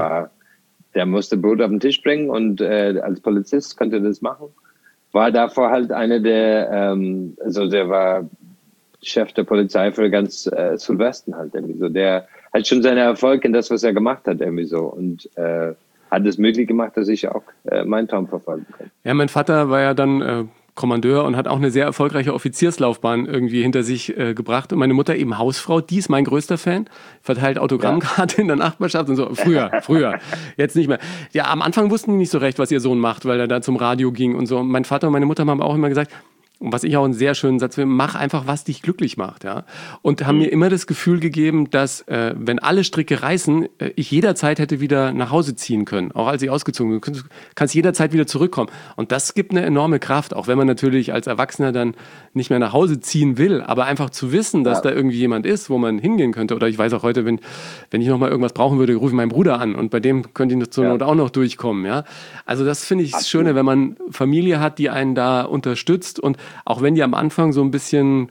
Der musste Brot auf den Tisch bringen und als Polizist konnte er das machen. War davor halt einer der, also der war Chef der Polizei für ganz Südwesten halt irgendwie so. Der hat schon seinen Erfolg in das, was er gemacht hat irgendwie so und hat es möglich gemacht, dass ich auch meinen Traum verfolgen kann. Ja, mein Vater war ja dann Kommandeur und hat auch eine sehr erfolgreiche Offizierslaufbahn irgendwie hinter sich gebracht. Und meine Mutter eben Hausfrau, die ist mein größter Fan, verteilt Autogrammkarte in der Nachbarschaft und so. Früher, jetzt nicht mehr. Ja, am Anfang wussten die nicht so recht, was ihr Sohn macht, weil er da zum Radio ging und so. Und mein Vater und meine Mutter haben auch immer gesagt, und was ich auch einen sehr schönen Satz finde, mach einfach, was dich glücklich macht. Ja? Und haben mir immer das Gefühl gegeben, dass, wenn alle Stricke reißen, ich jederzeit hätte wieder nach Hause ziehen können. Auch als ich ausgezogen bin. Du kannst jederzeit wieder zurückkommen. Und das gibt eine enorme Kraft, auch wenn man natürlich als Erwachsener dann nicht mehr nach Hause ziehen will. Aber einfach zu wissen, dass da irgendwie jemand ist, wo man hingehen könnte. Oder ich weiß auch heute, wenn ich noch mal irgendwas brauchen würde, rufe ich meinen Bruder an. Und bei dem könnte ich zur Not auch noch durchkommen. Ja? Also das finde ich das Schöne, wenn man Familie hat, die einen da unterstützt. Und auch wenn die am Anfang so ein bisschen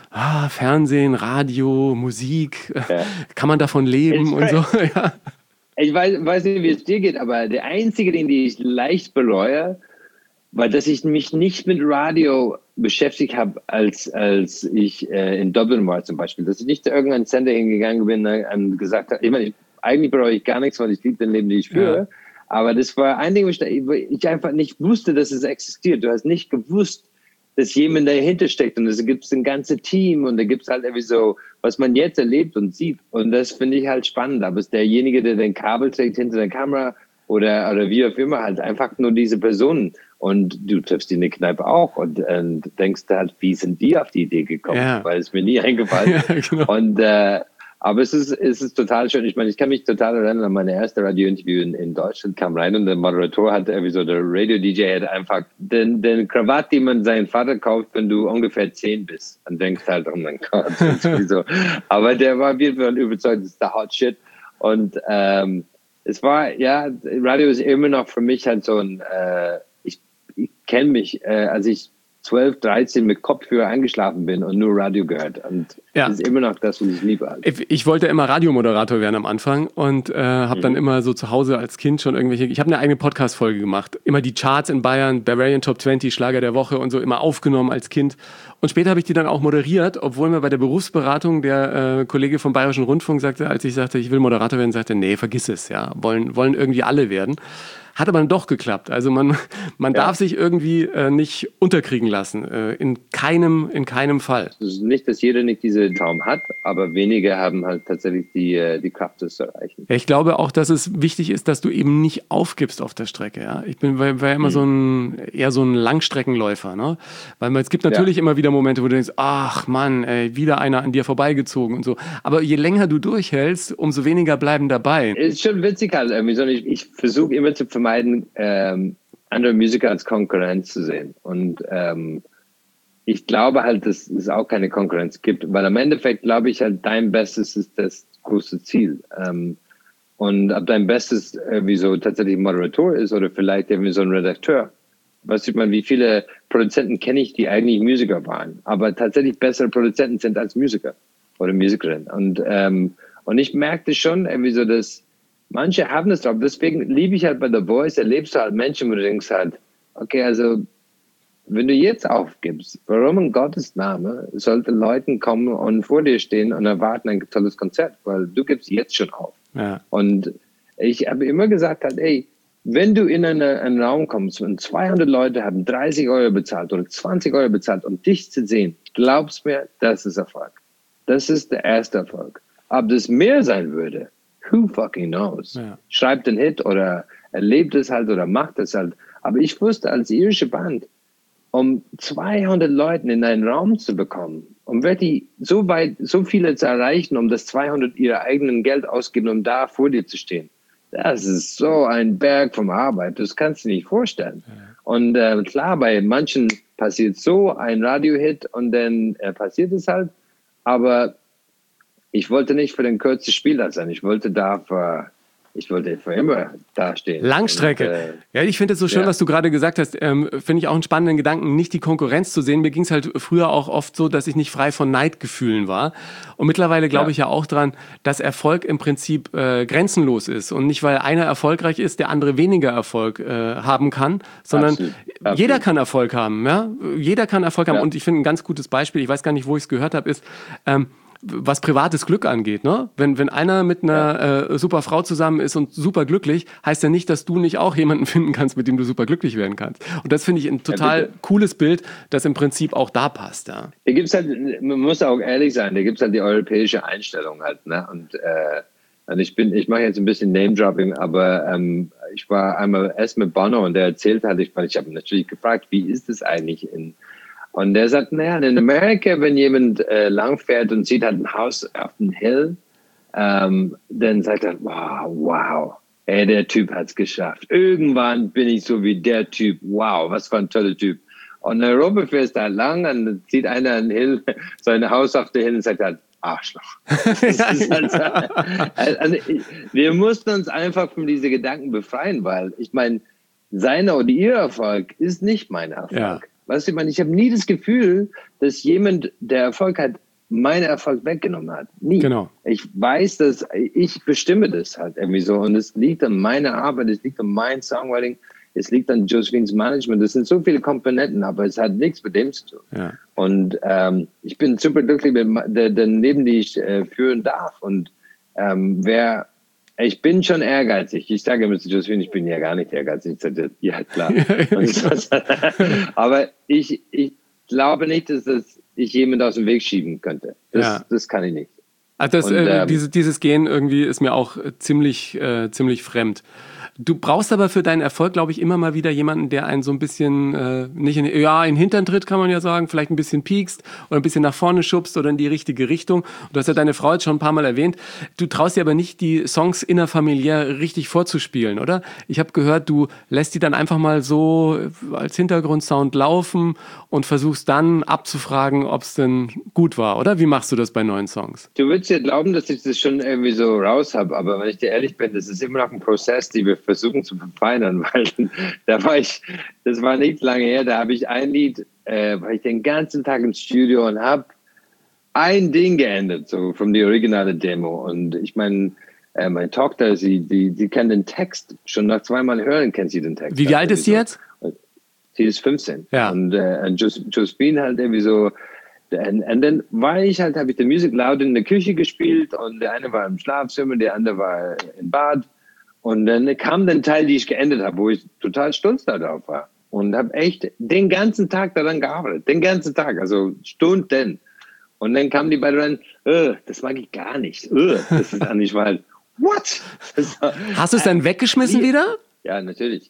Fernsehen, Radio, Musik, kann man davon leben und so. Ja. Ich weiß nicht, wie es dir geht, aber der einzige Ding, den ich leicht bereue, war, dass ich mich nicht mit Radio beschäftigt habe, als ich in Dublin war zum Beispiel. Dass ich nicht zu irgendeinem Sender hingegangen bin und gesagt habe, ich meine, eigentlich bereue ich gar nichts, weil ich liebe den Leben, den ich führe. Ja. Aber das war ein Ding, wo ich einfach nicht wusste, dass es existiert. Du hast nicht gewusst, dass jemand dahinter steckt und es gibt ein ganzes Team und da gibt es halt irgendwie so, was man jetzt erlebt und sieht. Und das finde ich halt spannend. Aber es ist derjenige, der den Kabel trägt hinter der Kamera oder wie auch immer, halt einfach nur diese Personen. Und du triffst die in der Kneipe auch und denkst halt, wie sind die auf die Idee gekommen? Ja. Weil es mir nie eingefallen ist. Ja, genau. Und aber es ist total schön. Ich meine, ich kann mich total erinnern an meine erste Radio-Interview in Deutschland, kam rein und der Moderator hatte irgendwie so, der Radio-DJ hat einfach den Krawatte, die man seinen Vater kauft, wenn du ungefähr 10 bist. Und denkst halt, oh mein Gott, so. Aber der war auf jeden Fall überzeugt, das ist der Hot Shit. Und es war, ja, Radio ist immer noch für mich halt so ein, ich kenne mich, als ich 12, 13 mit Kopfhörer eingeschlafen bin und nur Radio gehört. Und das ist immer noch das, was ich liebe. Halt. Ich wollte immer Radiomoderator werden am Anfang und habe dann immer so zu Hause als Kind schon ich habe eine eigene Podcast-Folge gemacht. Immer die Charts in Bayern, Bavarian Top 20, Schlager der Woche und so, immer aufgenommen als Kind. Und später habe ich die dann auch moderiert, obwohl mir bei der Berufsberatung der Kollege vom Bayerischen Rundfunk sagte, als ich sagte, ich will Moderator werden, sagte, nee, vergiss es, ja, wollen irgendwie alle werden. Hat aber dann doch geklappt. Also man darf sich irgendwie nicht unterkriegen lassen. In keinem Fall. Es ist nicht, dass jeder nicht diesen Traum hat, aber wenige haben halt tatsächlich die Kraft, das zu erreichen. Ja, ich glaube auch, dass es wichtig ist, dass du eben nicht aufgibst auf der Strecke. Ja? Ich war immer eher so ein Langstreckenläufer. Ne? Weil es gibt natürlich immer wieder Momente, wo du denkst, ach Mann, wieder einer an dir vorbeigezogen und so. Aber je länger du durchhältst, umso weniger bleiben dabei. Ist schon witzig halt irgendwie. Ich versuche immer zu vermeiden, andere Musiker als Konkurrenz zu sehen. Und ich glaube halt, dass es auch keine Konkurrenz gibt, weil am Endeffekt glaube ich halt, dein Bestes ist das große Ziel. Und ob dein Bestes wie so tatsächlich ein Moderator ist oder vielleicht irgendwie so ein Redakteur. Weißt du, wie viele Produzenten kenne ich, die eigentlich Musiker waren, aber tatsächlich bessere Produzenten sind als Musiker oder Musikerin. Und ich merkte schon irgendwie so, dass manche haben das drauf. Deswegen liebe ich halt bei The Voice, erlebst du halt Menschen, wo du denkst halt, okay, also wenn du jetzt aufgibst, warum in Gottes Name sollten Leute kommen und vor dir stehen und erwarten ein tolles Konzert? Weil du gibst jetzt schon auf. Ja. Und ich habe immer gesagt halt, ey, wenn du in einen Raum kommst und 200 Leute haben 30 Euro bezahlt oder 20 Euro bezahlt, um dich zu sehen, glaubst mir, das ist Erfolg. Das ist der erste Erfolg. Ob das mehr sein würde, who fucking knows? Ja. Schreibt den Hit oder erlebt es halt oder macht es halt. Aber ich wusste als irische Band, um 200 Leuten in einen Raum zu bekommen, Und wirklich so weit, so viele zu erreichen, um das 200 ihrer eigenen Geld ausgeben, um da vor dir zu stehen. Das ist so ein Berg von Arbeit, das kannst du nicht vorstellen. Ja. Und klar, bei manchen passiert so ein Radiohit und dann passiert es halt. Aber ich wollte nicht für den kürzesten Spieler sein. Ich wollte für immer dastehen. Langstrecke. Ja, ich finde es so schön, was du gerade gesagt hast. Finde ich auch einen spannenden Gedanken, nicht die Konkurrenz zu sehen. Mir ging es halt früher auch oft so, dass ich nicht frei von Neidgefühlen war. Und mittlerweile glaube ich ja auch dran, dass Erfolg im Prinzip grenzenlos ist. Und nicht, weil einer erfolgreich ist, der andere weniger Erfolg haben kann, sondern Absolut. Jeder kann Erfolg haben. Ja? Jeder kann Erfolg haben. Und ich finde ein ganz gutes Beispiel, ich weiß gar nicht, wo ich es gehört habe, ist... was privates Glück angeht, ne? Wenn einer mit einer super Frau zusammen ist und super glücklich, heißt ja nicht, dass du nicht auch jemanden finden kannst, mit dem du super glücklich werden kannst. Und das finde ich ein total cooles Bild, das im Prinzip auch da passt. Ja. Da gibt's halt, man muss auch ehrlich sein, da gibt es halt die europäische Einstellung halt, ne? Und ich mache jetzt ein bisschen Name-Dropping, aber ich war einmal erst mit Bono und der erzählt halt, ich habe natürlich gefragt, wie ist es eigentlich und der sagt, naja, in Amerika, wenn jemand lang fährt und sieht halt ein Haus auf dem Hill, dann sagt er, wow, ey, der Typ hat's geschafft. Irgendwann bin ich so wie der Typ. Wow, was für ein toller Typ. Und in Europa fährst du halt lang und sieht einer ein Hill, sein Haus auf der Hill und sagt halt, Arschloch. Also, wir mussten uns einfach von diesen Gedanken befreien, weil ich meine, seiner oder ihr Erfolg ist nicht mein Erfolg. Ja. Weißt du, ich habe nie das Gefühl, dass jemand, der Erfolg hat, meinen Erfolg weggenommen hat. Nie. Genau. Ich weiß, dass ich bestimme das halt irgendwie so. Und es liegt an meiner Arbeit, es liegt an meinem Songwriting, es liegt an Josephines Management. Das sind so viele Komponenten, aber es hat nichts mit dem zu tun. Ja. Und ich bin super glücklich mit dem Leben, die ich führen darf. Und ich bin schon ehrgeizig. Ich sage immer zu Josephine, ich bin ja gar nicht ehrgeizig. Ich sage, ja, klar. Aber ich glaube nicht, dass ich jemand aus dem Weg schieben könnte. Das kann ich nicht. Also dieses Gen irgendwie ist mir auch ziemlich fremd. Du brauchst aber für deinen Erfolg, glaube ich, immer mal wieder jemanden, der einen so ein bisschen, nicht in den Hintern tritt, kann man ja sagen, vielleicht ein bisschen piekst oder ein bisschen nach vorne schubst oder in die richtige Richtung. Du hast ja deine Frau jetzt schon ein paar Mal erwähnt. Du traust dir aber nicht, die Songs innerfamiliär richtig vorzuspielen, oder? Ich habe gehört, du lässt die dann einfach mal so als Hintergrundsound laufen und versuchst dann abzufragen, ob es denn gut war, oder? Wie machst du das bei neuen Songs? Du würdest ja glauben, dass ich das schon irgendwie so raus habe, aber wenn ich dir ehrlich bin, das ist immer noch ein Prozess, den wir versuchen zu verfeinern, weil das war nicht lange her, da habe ich ein Lied, war ich den ganzen Tag im Studio und habe ein Ding geändert, so von der originalen Demo. Und ich meine, meine Tochter, sie kennt den Text, schon nach zweimal hören kennt sie den Text. Wie alt ist sie jetzt? Sie ist 15. Ja. Und Josephine halt irgendwie so, und dann habe ich die Musik laut in der Küche gespielt und der eine war im Schlafzimmer, der andere war im Bad. Und dann kam der Teil, die ich geändert habe, wo ich total stolz darauf war. Und habe echt den ganzen Tag daran gearbeitet. Den ganzen Tag, also Stunden. Und dann kamen die beiden rein, das mag ich gar nicht. Das ist eigentlich mal, what? Hast du es dann weggeschmissen wieder? Ja, natürlich.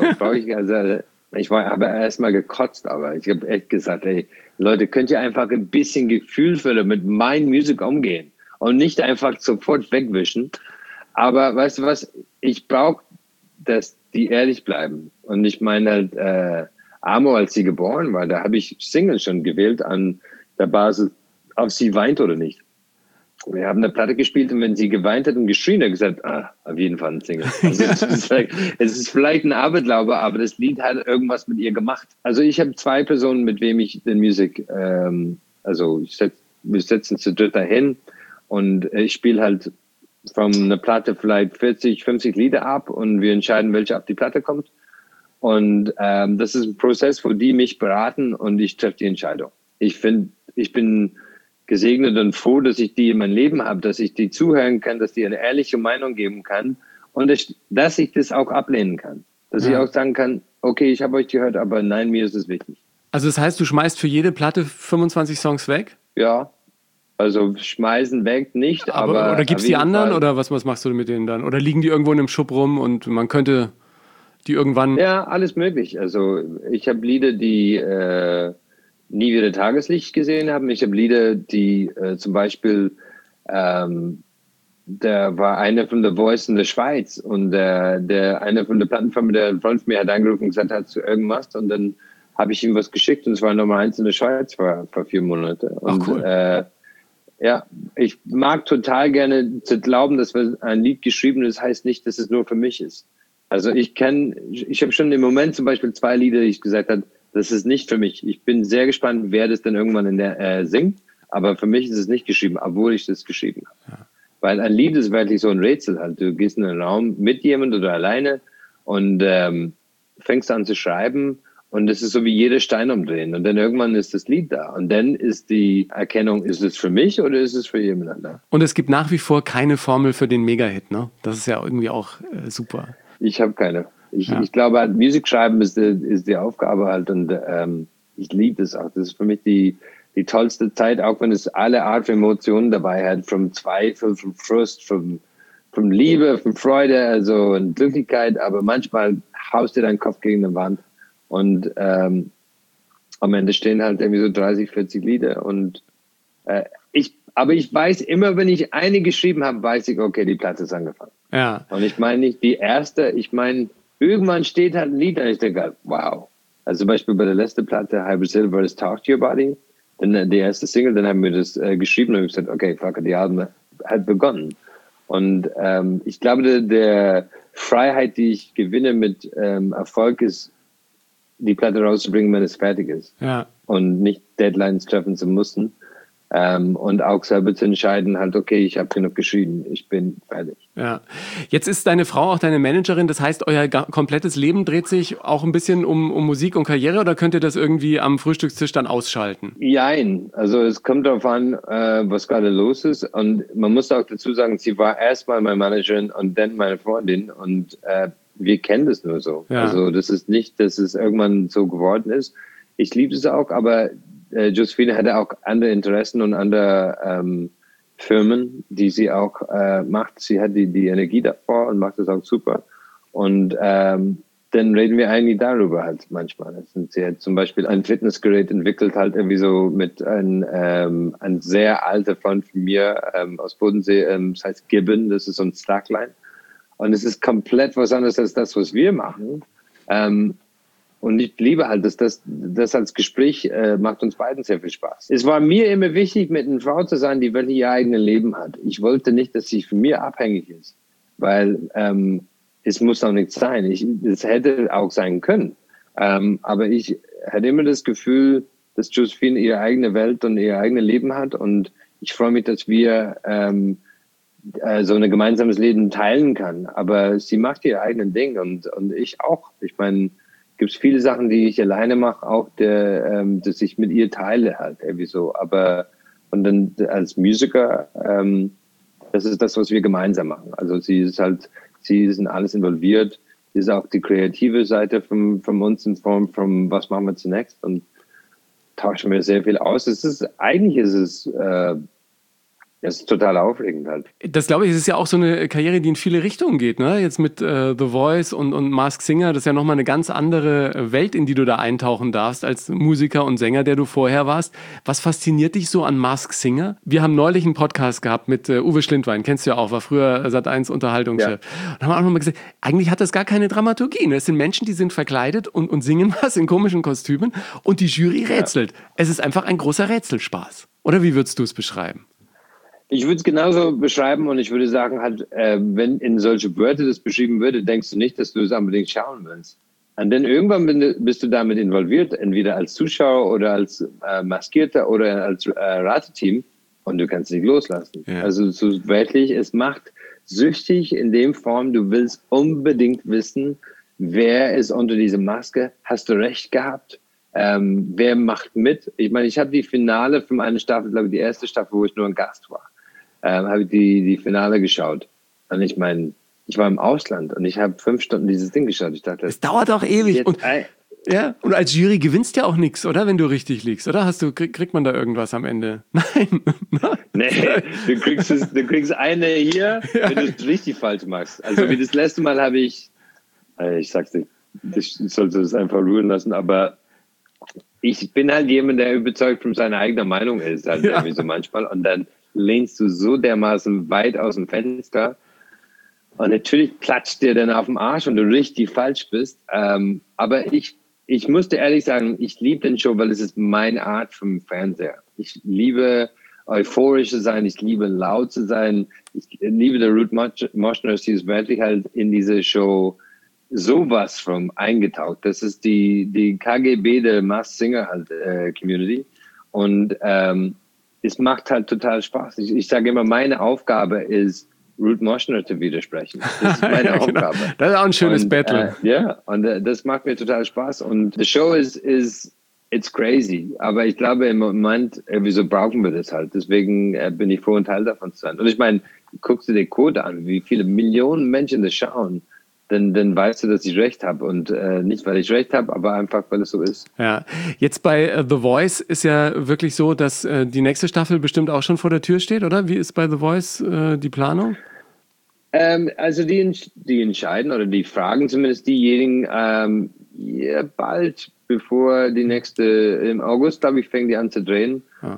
Ich habe erst mal gekotzt, aber ich habe echt gesagt, ey, Leute, könnt ihr einfach ein bisschen gefühlvoller mit meiner Musik umgehen und nicht einfach sofort wegwischen. Aber weißt du was, ich brauche, dass die ehrlich bleiben. Und ich meine halt, Amo, als sie geboren war, da habe ich Single schon gewählt an der Basis, ob sie weint oder nicht. Wir haben eine Platte gespielt und wenn sie geweint hat und geschrien hat, gesagt, auf jeden Fall ein Single. Also es ist vielleicht ein Aberglaube, aber das Lied hat irgendwas mit ihr gemacht. Also ich habe 2 Personen, mit wem ich die Musik, wir setzen zu dritt dahin und ich spiele halt von einer Platte vielleicht 40, 50 Lieder ab und wir entscheiden, welche auf die Platte kommt. Und das ist ein Prozess, wo die mich beraten und ich treffe die Entscheidung. Ich bin gesegnet und froh, dass ich die in meinem Leben habe, dass ich die zuhören kann, dass die eine ehrliche Meinung geben kann und dass ich das auch ablehnen kann. Dass ich auch sagen kann, okay, ich habe euch gehört, aber nein, mir ist es wichtig. Also das heißt, du schmeißt für jede Platte 25 Songs weg? Ja, also schmeißen weg nicht, aber oder gibt's die anderen oder was machst du mit denen dann? Oder liegen die irgendwo in einem Schub rum und man könnte die irgendwann... Ja, alles möglich. Also ich habe Lieder, die nie wieder Tageslicht gesehen haben. Ich habe Lieder, die zum Beispiel, da war einer von The Voice in der Schweiz und der einer von der Plattenfirma, der ein Freund von mir hat angerufen und gesagt, hast du irgendwas? Und dann habe ich ihm was geschickt und es war Nummer 1 in der Schweiz vor 4 Monaten. Und, ach, cool. ja, ich mag total gerne zu glauben, dass wir ein Lied geschrieben haben. Das heißt nicht, dass es nur für mich ist. Also ich habe schon im Moment zum Beispiel 2 Lieder, die ich gesagt habe, das ist nicht für mich. Ich bin sehr gespannt, wer das dann irgendwann singt. Aber für mich ist es nicht geschrieben, obwohl ich das geschrieben habe. Ja. Weil ein Lied ist wirklich so ein Rätsel halt. Du gehst in einen Raum mit jemand oder alleine und fängst an zu schreiben. Und es ist so wie jeder Stein umdrehen. Und dann irgendwann ist das Lied da. Und dann ist die Erkennung, ist es für mich oder ist es für jemand anderen? Und es gibt nach wie vor keine Formel für den Megahit, ne? Das ist ja irgendwie auch super. Ich habe keine. Ich glaube, halt, Musik schreiben ist die Aufgabe halt. Und ich liebe das auch. Das ist für mich die tollste Zeit, auch wenn es alle Art von Emotionen dabei hat. Vom Zweifel, vom Frust, vom Liebe, von Freude, also und Glücklichkeit. Aber manchmal haust du deinen Kopf gegen eine Wand. Und am Ende stehen halt irgendwie so 30, 40 Lieder. Und aber ich weiß immer, wenn ich eine geschrieben habe, weiß ich, okay, die Platte ist angefangen. Ja. Und ich meine nicht die erste, ich meine, irgendwann steht halt ein Lied und ich denke, wow. Also zum Beispiel bei der letzten Platte, Hybrid Silver, das Talk to Your Body, dann die erste Single, dann haben wir das geschrieben und ich gesagt, okay, fuck, die Album hat begonnen. Und ich glaube, der Freiheit, die ich gewinne mit Erfolg ist, die Platte rauszubringen, wenn es fertig ist. Ja. Und nicht Deadlines treffen zu müssen. Und auch selber zu entscheiden, halt, okay, ich habe genug geschrieben, ich bin fertig. Ja. Jetzt ist deine Frau auch deine Managerin, das heißt, euer komplettes Leben dreht sich auch ein bisschen um Musik und Karriere oder könnt ihr das irgendwie am Frühstückstisch dann ausschalten? Jein, also es kommt darauf an, was gerade los ist und man muss auch dazu sagen, sie war erstmal meine Managerin und dann meine Freundin und wir kennen das nur so. Ja. Also das ist nicht, dass es irgendwann so geworden ist. Ich liebe es auch, aber Josephine hatte auch andere Interessen und andere Firmen, die sie auch macht. Sie hat die Energie davor und macht das auch super. Und dann reden wir eigentlich darüber halt manchmal. Sie hat zum Beispiel ein Fitnessgerät entwickelt, halt irgendwie so mit ein sehr alter Freund von mir aus Bodensee, das heißt Gibbon, das ist so ein Slackline. Und es ist komplett was anderes als das, was wir machen. Und ich liebe halt, dass das als Gespräch macht uns beiden sehr viel Spaß. Es war mir immer wichtig, mit einer Frau zu sein, die wirklich ihr eigenes Leben hat. Ich wollte nicht, dass sie von mir abhängig ist, weil es muss auch nicht sein. Es hätte auch sein können. Aber ich hatte immer das Gefühl, dass Josephine ihre eigene Welt und ihr eigenes Leben hat. Und ich freue mich, dass wir so ein gemeinsames Leben teilen kann. Aber sie macht ihr eigenes Ding und ich auch. Ich meine, gibt es viele Sachen, die ich alleine mache, auch dass ich mit ihr teile halt irgendwie so. Aber und dann als Musiker, das ist das, was wir gemeinsam machen. Also sie ist in alles involviert. Sie ist auch die kreative Seite von uns in Form von was machen wir zunächst und tauschen wir sehr viel aus. Eigentlich ist es das ist total aufregend halt. Das glaube ich, es ist ja auch so eine Karriere, die in viele Richtungen geht, ne? Jetzt mit The Voice und Masked Singer, das ist ja nochmal eine ganz andere Welt, in die du da eintauchen darfst als Musiker und Sänger, der du vorher warst. Was fasziniert dich so an Masked Singer? Wir haben neulich einen Podcast gehabt mit Uwe Schlindwein, kennst du ja auch, war früher Sat.1 Unterhaltungschef. Ja. Und haben auch nochmal gesagt, eigentlich hat das gar keine Dramaturgie. Es sind Menschen, die sind verkleidet und singen was in komischen Kostümen und die Jury rätselt. Ja. Es ist einfach ein großer Rätselspaß. Oder wie würdest du es beschreiben? Ich würde es genauso beschreiben und ich würde sagen, halt, wenn in solche Wörter das beschrieben würde, denkst du nicht, dass du es unbedingt schauen willst. Und dann irgendwann bist du damit involviert, entweder als Zuschauer oder als Maskierter oder als Rateteam und du kannst nicht loslassen. Ja. Also so wirklich, es macht süchtig in dem Form, du willst unbedingt wissen, wer ist unter dieser Maske, hast du recht gehabt? Wer macht mit? Ich meine, ich habe die Finale von einer Staffel, glaube ich, die erste Staffel, wo ich nur ein Gast war, habe ich die Finale geschaut. Und ich meine, ich war im Ausland und ich habe 5 Stunden dieses Ding geschaut. Ich dachte, es dauert auch ewig. Und als Jury gewinnst ja auch nichts, oder? Wenn du richtig liegst, oder? Kriegt man da irgendwas am Ende? Nein. Nee, du kriegst eine hier, wenn du es richtig falsch machst. Also wie das letzte Mal habe ich sag's nicht, ich sollte das einfach ruhen lassen, aber ich bin halt jemand, der überzeugt von seiner eigenen Meinung ist, halt irgendwie so manchmal. Und dann lehnst du so dermaßen weit aus dem Fenster. Und natürlich klatscht dir dann auf den Arsch, wenn du richtig falsch bist. Aber ich musste ehrlich sagen, ich liebe den Show, weil es ist meine Art vom Fernseher. Ich liebe euphorisch zu sein, ich liebe laut zu sein. Ich liebe der Ruth Moschner, sie ist wirklich halt in diese Show sowas von eingetaucht. Das ist die KGB der Masked Singer halt Community. Und es macht halt total Spaß. Ich sage immer, meine Aufgabe ist, Ruth Moschner zu widersprechen. Das ist meine Aufgabe. Genau. Das ist auch ein schönes Battle. Und das macht mir total Spaß. Und die Show it's crazy. Aber ich glaube, im Moment, wieso brauchen wir das halt? Deswegen bin ich froh, ein Teil davon zu sein. Und ich meine, guckst du dir Code an, wie viele Millionen Menschen das schauen, dann weißt du, dass ich recht habe. Und nicht, weil ich recht habe, aber einfach, weil es so ist. Ja, jetzt bei The Voice ist ja wirklich so, dass die nächste Staffel bestimmt auch schon vor der Tür steht, oder? Wie ist bei The Voice die Planung? Also die entscheiden oder die fragen zumindest diejenigen bald, bevor die nächste, im August, glaube ich, fängt die an zu drehen.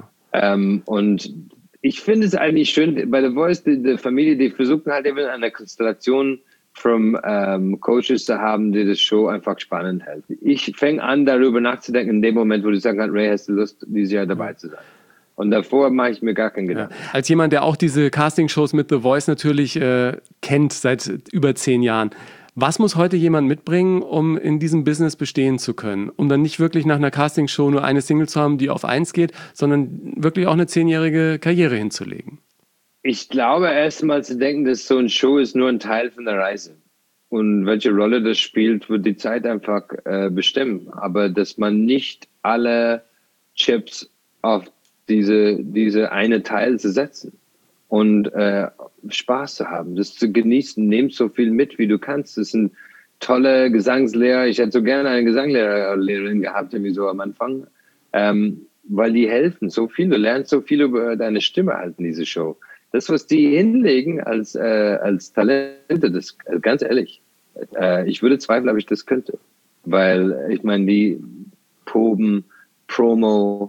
Und ich finde es eigentlich schön, bei The Voice, die Familie, die versuchen halt eben eine Konstellation von Coaches zu haben, die das Show einfach spannend hält. Ich fange an, darüber nachzudenken, in dem Moment, wo du sagen kannst, Ray, hast du Lust, dieses Jahr dabei zu sein? Und davor mache ich mir gar keinen Gedanken. Ja. Als jemand, der auch diese Castingshows mit The Voice natürlich kennt seit über 10 Jahren, was muss heute jemand mitbringen, um in diesem Business bestehen zu können? Um dann nicht wirklich nach einer Castingshow nur eine Single zu haben, die auf 1 geht, sondern wirklich auch eine 10-jährige Karriere hinzulegen? Ich glaube, erst mal zu denken, dass so ein Show ist nur ein Teil von der Reise. Und welche Rolle das spielt, wird die Zeit einfach bestimmen. Aber dass man nicht alle Chips auf diese eine Teil zu setzen und Spaß zu haben, das zu genießen, nimm so viel mit, wie du kannst. Das sind tolle Gesangslehrer. Ich hätte so gerne eine Gesangslehrerin gehabt, irgendwie so am Anfang, weil die helfen so viel. Du lernst so viel über deine Stimme halt in diese Show. Das, was die hinlegen als Talente, das ganz ehrlich, ich würde zweifeln, ob ich das könnte. Weil, ich meine, die Proben, Promo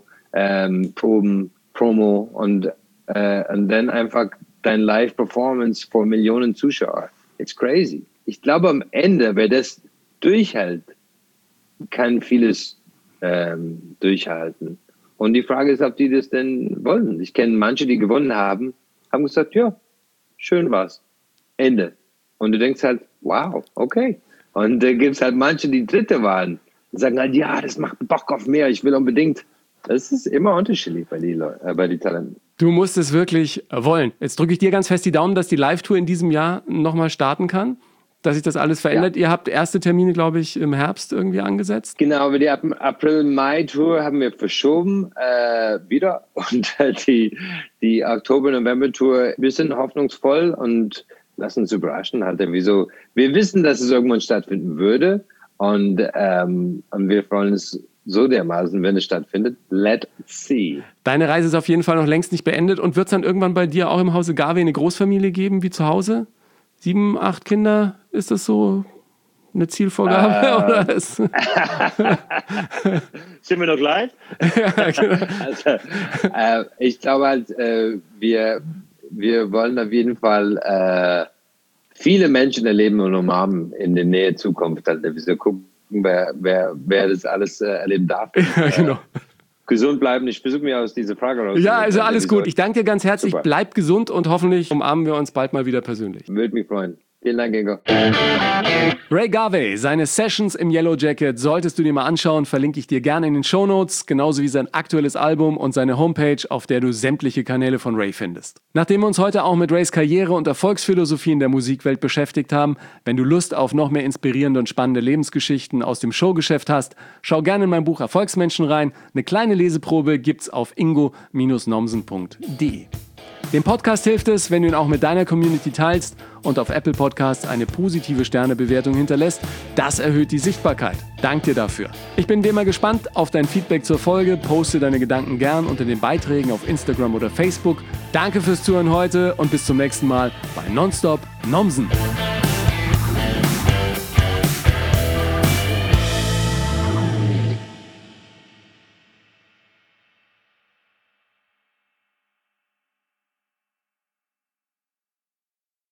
und dann einfach dein Live-Performance vor Millionen Zuschauer. It's crazy. Ich glaube, am Ende, wer das durchhält, kann vieles durchhalten. Und die Frage ist, ob die das denn wollen. Ich kenne manche, die gewonnen haben gesagt, ja, schön war's. Ende. Und du denkst halt, wow, okay. Und da gibt's halt manche, die Dritte waren und sagen halt, ja, das macht Bock auf mehr, ich will unbedingt. Das ist immer unterschiedlich bei den Talenten. Du musst es wirklich wollen. Jetzt drücke ich dir ganz fest die Daumen, dass die Live-Tour in diesem Jahr nochmal starten kann, dass sich das alles verändert. Ja. Ihr habt erste Termine, glaube ich, im Herbst irgendwie angesetzt. Genau, aber die April-Mai-Tour haben wir verschoben wieder. Und die Oktober-November-Tour, wir sind hoffnungsvoll und lassen uns überraschen. Halt, wieso? Wir wissen, dass es irgendwann stattfinden würde. Und wir freuen uns so dermaßen, wenn es stattfindet. Let's see. Deine Reise ist auf jeden Fall noch längst nicht beendet. Und wird es dann irgendwann bei dir auch im Hause Garvey eine Großfamilie geben, wie zu Hause? 7, 8 Kinder, ist das so eine Zielvorgabe? Oder ist Sind wir noch live? Ja, genau. Also, ich glaube halt, wir wollen auf jeden Fall viele Menschen erleben und umarmen in der nähe Zukunft. Also wir gucken, wer das alles erleben darf. Ja, genau. Gesund bleiben. Ich versuche mir aus dieser Frage raus. Ja, also alles gut. Ich danke dir ganz herzlich. Super. Bleib gesund und hoffentlich umarmen wir uns bald mal wieder persönlich. Würde mich freuen. Vielen Dank, Ingo. Ray Garvey, seine Sessions im Yellow Jacket solltest du dir mal anschauen, verlinke ich dir gerne in den Shownotes, genauso wie sein aktuelles Album und seine Homepage, auf der du sämtliche Kanäle von Ray findest. Nachdem wir uns heute auch mit Rays Karriere und Erfolgsphilosophie in der Musikwelt beschäftigt haben, wenn du Lust auf noch mehr inspirierende und spannende Lebensgeschichten aus dem Showgeschäft hast, schau gerne in mein Buch Erfolgsmenschen rein. Eine kleine Leseprobe gibt's auf ingo-nomsen.de. Dem Podcast hilft es, wenn du ihn auch mit deiner Community teilst und auf Apple Podcasts eine positive Sternebewertung hinterlässt. Das erhöht die Sichtbarkeit. Dank dir dafür. Ich bin wie immer gespannt auf dein Feedback zur Folge. Poste deine Gedanken gern unter den Beiträgen auf Instagram oder Facebook. Danke fürs Zuhören heute und bis zum nächsten Mal bei Nonstop Nomsen.